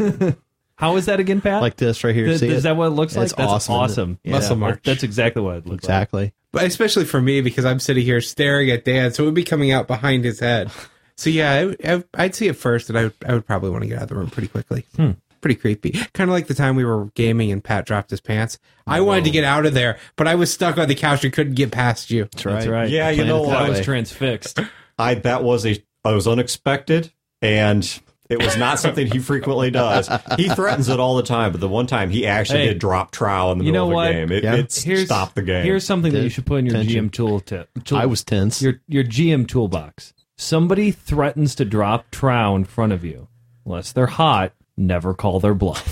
[SPEAKER 2] How is that again, Pat?
[SPEAKER 4] Like this right here.
[SPEAKER 2] Th-
[SPEAKER 4] See
[SPEAKER 2] is
[SPEAKER 4] it?
[SPEAKER 2] that what it looks like?
[SPEAKER 4] It's
[SPEAKER 2] That's
[SPEAKER 4] awesome.
[SPEAKER 2] awesome.
[SPEAKER 3] Yeah. Muscle march.
[SPEAKER 2] That's exactly what it looks
[SPEAKER 4] exactly.
[SPEAKER 2] like.
[SPEAKER 3] But especially for me, because I'm sitting here staring at Dan, so it would be coming out behind his head. So yeah, I, I, I'd see it first, and I would, I would probably want to get out of the room pretty quickly.
[SPEAKER 2] Hmm.
[SPEAKER 3] Pretty creepy. Kind of like the time we were gaming and Pat dropped his pants. I wanted to get out of there, but I was stuck on the couch and couldn't get past you.
[SPEAKER 4] That's right.
[SPEAKER 2] That's right.
[SPEAKER 1] Yeah, you
[SPEAKER 4] Playing
[SPEAKER 1] know
[SPEAKER 4] it
[SPEAKER 1] what?
[SPEAKER 2] I was
[SPEAKER 4] way.
[SPEAKER 2] transfixed.
[SPEAKER 1] I that was a I was unexpected, and it was not something he frequently does. He threatens it all the time, but the one time he actually
[SPEAKER 2] Hey,
[SPEAKER 1] did drop trowel in the
[SPEAKER 2] you
[SPEAKER 1] middle
[SPEAKER 2] know
[SPEAKER 1] of the
[SPEAKER 2] what?
[SPEAKER 1] game. It,
[SPEAKER 4] Yeah.
[SPEAKER 1] it
[SPEAKER 2] Here's,
[SPEAKER 1] stopped the game.
[SPEAKER 2] Here's something that
[SPEAKER 4] Did-
[SPEAKER 2] you should put in your
[SPEAKER 4] tension.
[SPEAKER 2] G M tool tip. Tool,
[SPEAKER 4] I was tense.
[SPEAKER 2] Your your G M toolbox. Somebody threatens to drop trow in front of you, unless they're hot. Never call their bluff,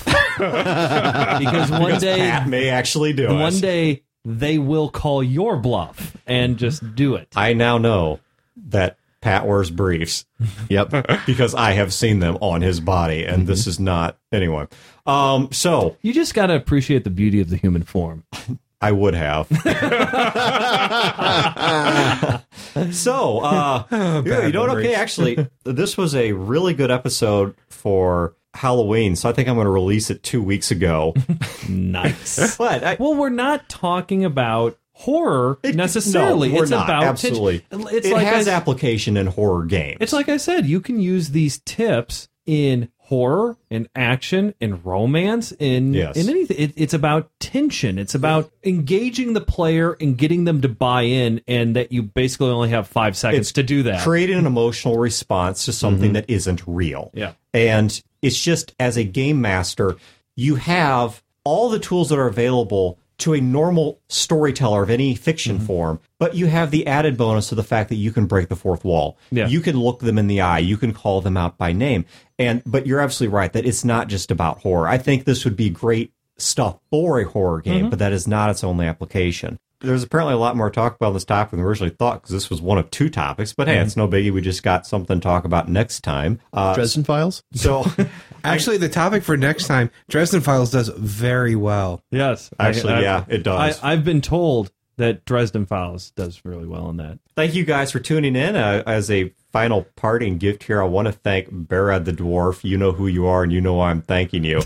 [SPEAKER 2] because one
[SPEAKER 1] Because
[SPEAKER 2] day,
[SPEAKER 1] Pat may actually do it.
[SPEAKER 2] one day they will call your bluff and just do it.
[SPEAKER 1] I now know that Pat wears briefs.
[SPEAKER 4] Yep.
[SPEAKER 1] Because I have seen them on his body, and mm-hmm. this is not anyway. Um, so
[SPEAKER 2] You just got to appreciate the beauty of the human form.
[SPEAKER 1] I would have. So, uh,
[SPEAKER 3] Oh,
[SPEAKER 1] yeah, you
[SPEAKER 3] bad
[SPEAKER 1] know what?
[SPEAKER 3] memories.
[SPEAKER 1] Okay, actually, this was a really good episode for Halloween, so I think I'm going to release it two weeks ago.
[SPEAKER 2] Nice.
[SPEAKER 1] But I,
[SPEAKER 2] Well, we're not talking about horror
[SPEAKER 1] It-
[SPEAKER 2] necessarily.
[SPEAKER 1] no, we're
[SPEAKER 2] it's
[SPEAKER 1] not,
[SPEAKER 2] about
[SPEAKER 1] absolutely.
[SPEAKER 2] tension. It's
[SPEAKER 1] it
[SPEAKER 2] like
[SPEAKER 1] has
[SPEAKER 2] I,
[SPEAKER 1] application in horror games.
[SPEAKER 2] It's like I said, you can use these tips in horror, in action, in romance, in
[SPEAKER 1] Yes.
[SPEAKER 2] in anything. It, it's about tension. It's about engaging the player and getting them to buy in, and that you basically only have five seconds
[SPEAKER 1] It's
[SPEAKER 2] to do that.
[SPEAKER 1] creating an emotional response to something that isn't real.
[SPEAKER 2] Yeah.
[SPEAKER 1] And it's just, as a game master, you have all the tools that are available to a normal storyteller of any fiction form, but you have the added bonus of the fact that you can break the fourth wall.
[SPEAKER 2] Yeah.
[SPEAKER 1] You can look them in the eye. You can call them out by name. And but you're absolutely right that it's not just about horror. I think this would be great stuff for a horror game, but that is not its only application. There's apparently a lot more to talk about on this topic than we originally thought, because this was one of two topics. But hey, it's no biggie. We just got something to talk about next time. Uh,
[SPEAKER 4] Dresden Files.
[SPEAKER 1] so
[SPEAKER 3] Actually, the topic for next time, Dresden Files does very well.
[SPEAKER 2] Yes,
[SPEAKER 1] Actually,
[SPEAKER 2] I, I,
[SPEAKER 1] yeah, it does.
[SPEAKER 2] I, I've been told that Dresden Files does really well in that.
[SPEAKER 1] Thank you guys for tuning in. Uh, as a final parting gift here, I want to thank Barad the Dwarf. You know who you are, and you know why I'm thanking you.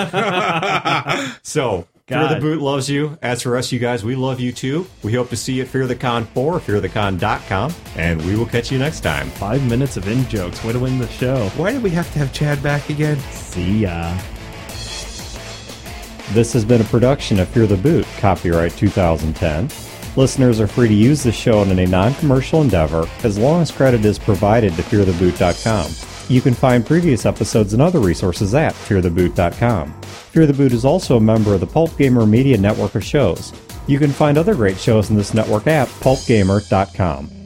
[SPEAKER 1] So, Fear the
[SPEAKER 2] God.
[SPEAKER 1] Boot loves you. As for us, you guys, we love you too. We hope to see you at Fear the Con four, fear the con dot com, and we will catch you next time.
[SPEAKER 2] Five minutes of in jokes. Way to win the show.
[SPEAKER 3] Why did we have to have Chad back again?
[SPEAKER 2] See ya.
[SPEAKER 1] This has been a production of Fear the Boot, copyright two thousand ten. Listeners are free to use this show in a non-commercial endeavor as long as credit is provided to fear the boot dot com. You can find previous episodes and other resources at fear the boot dot com. Fear the Boot is also a member of the Pulp Gamer Media network of shows. You can find other great shows in this network at pulp gamer dot com.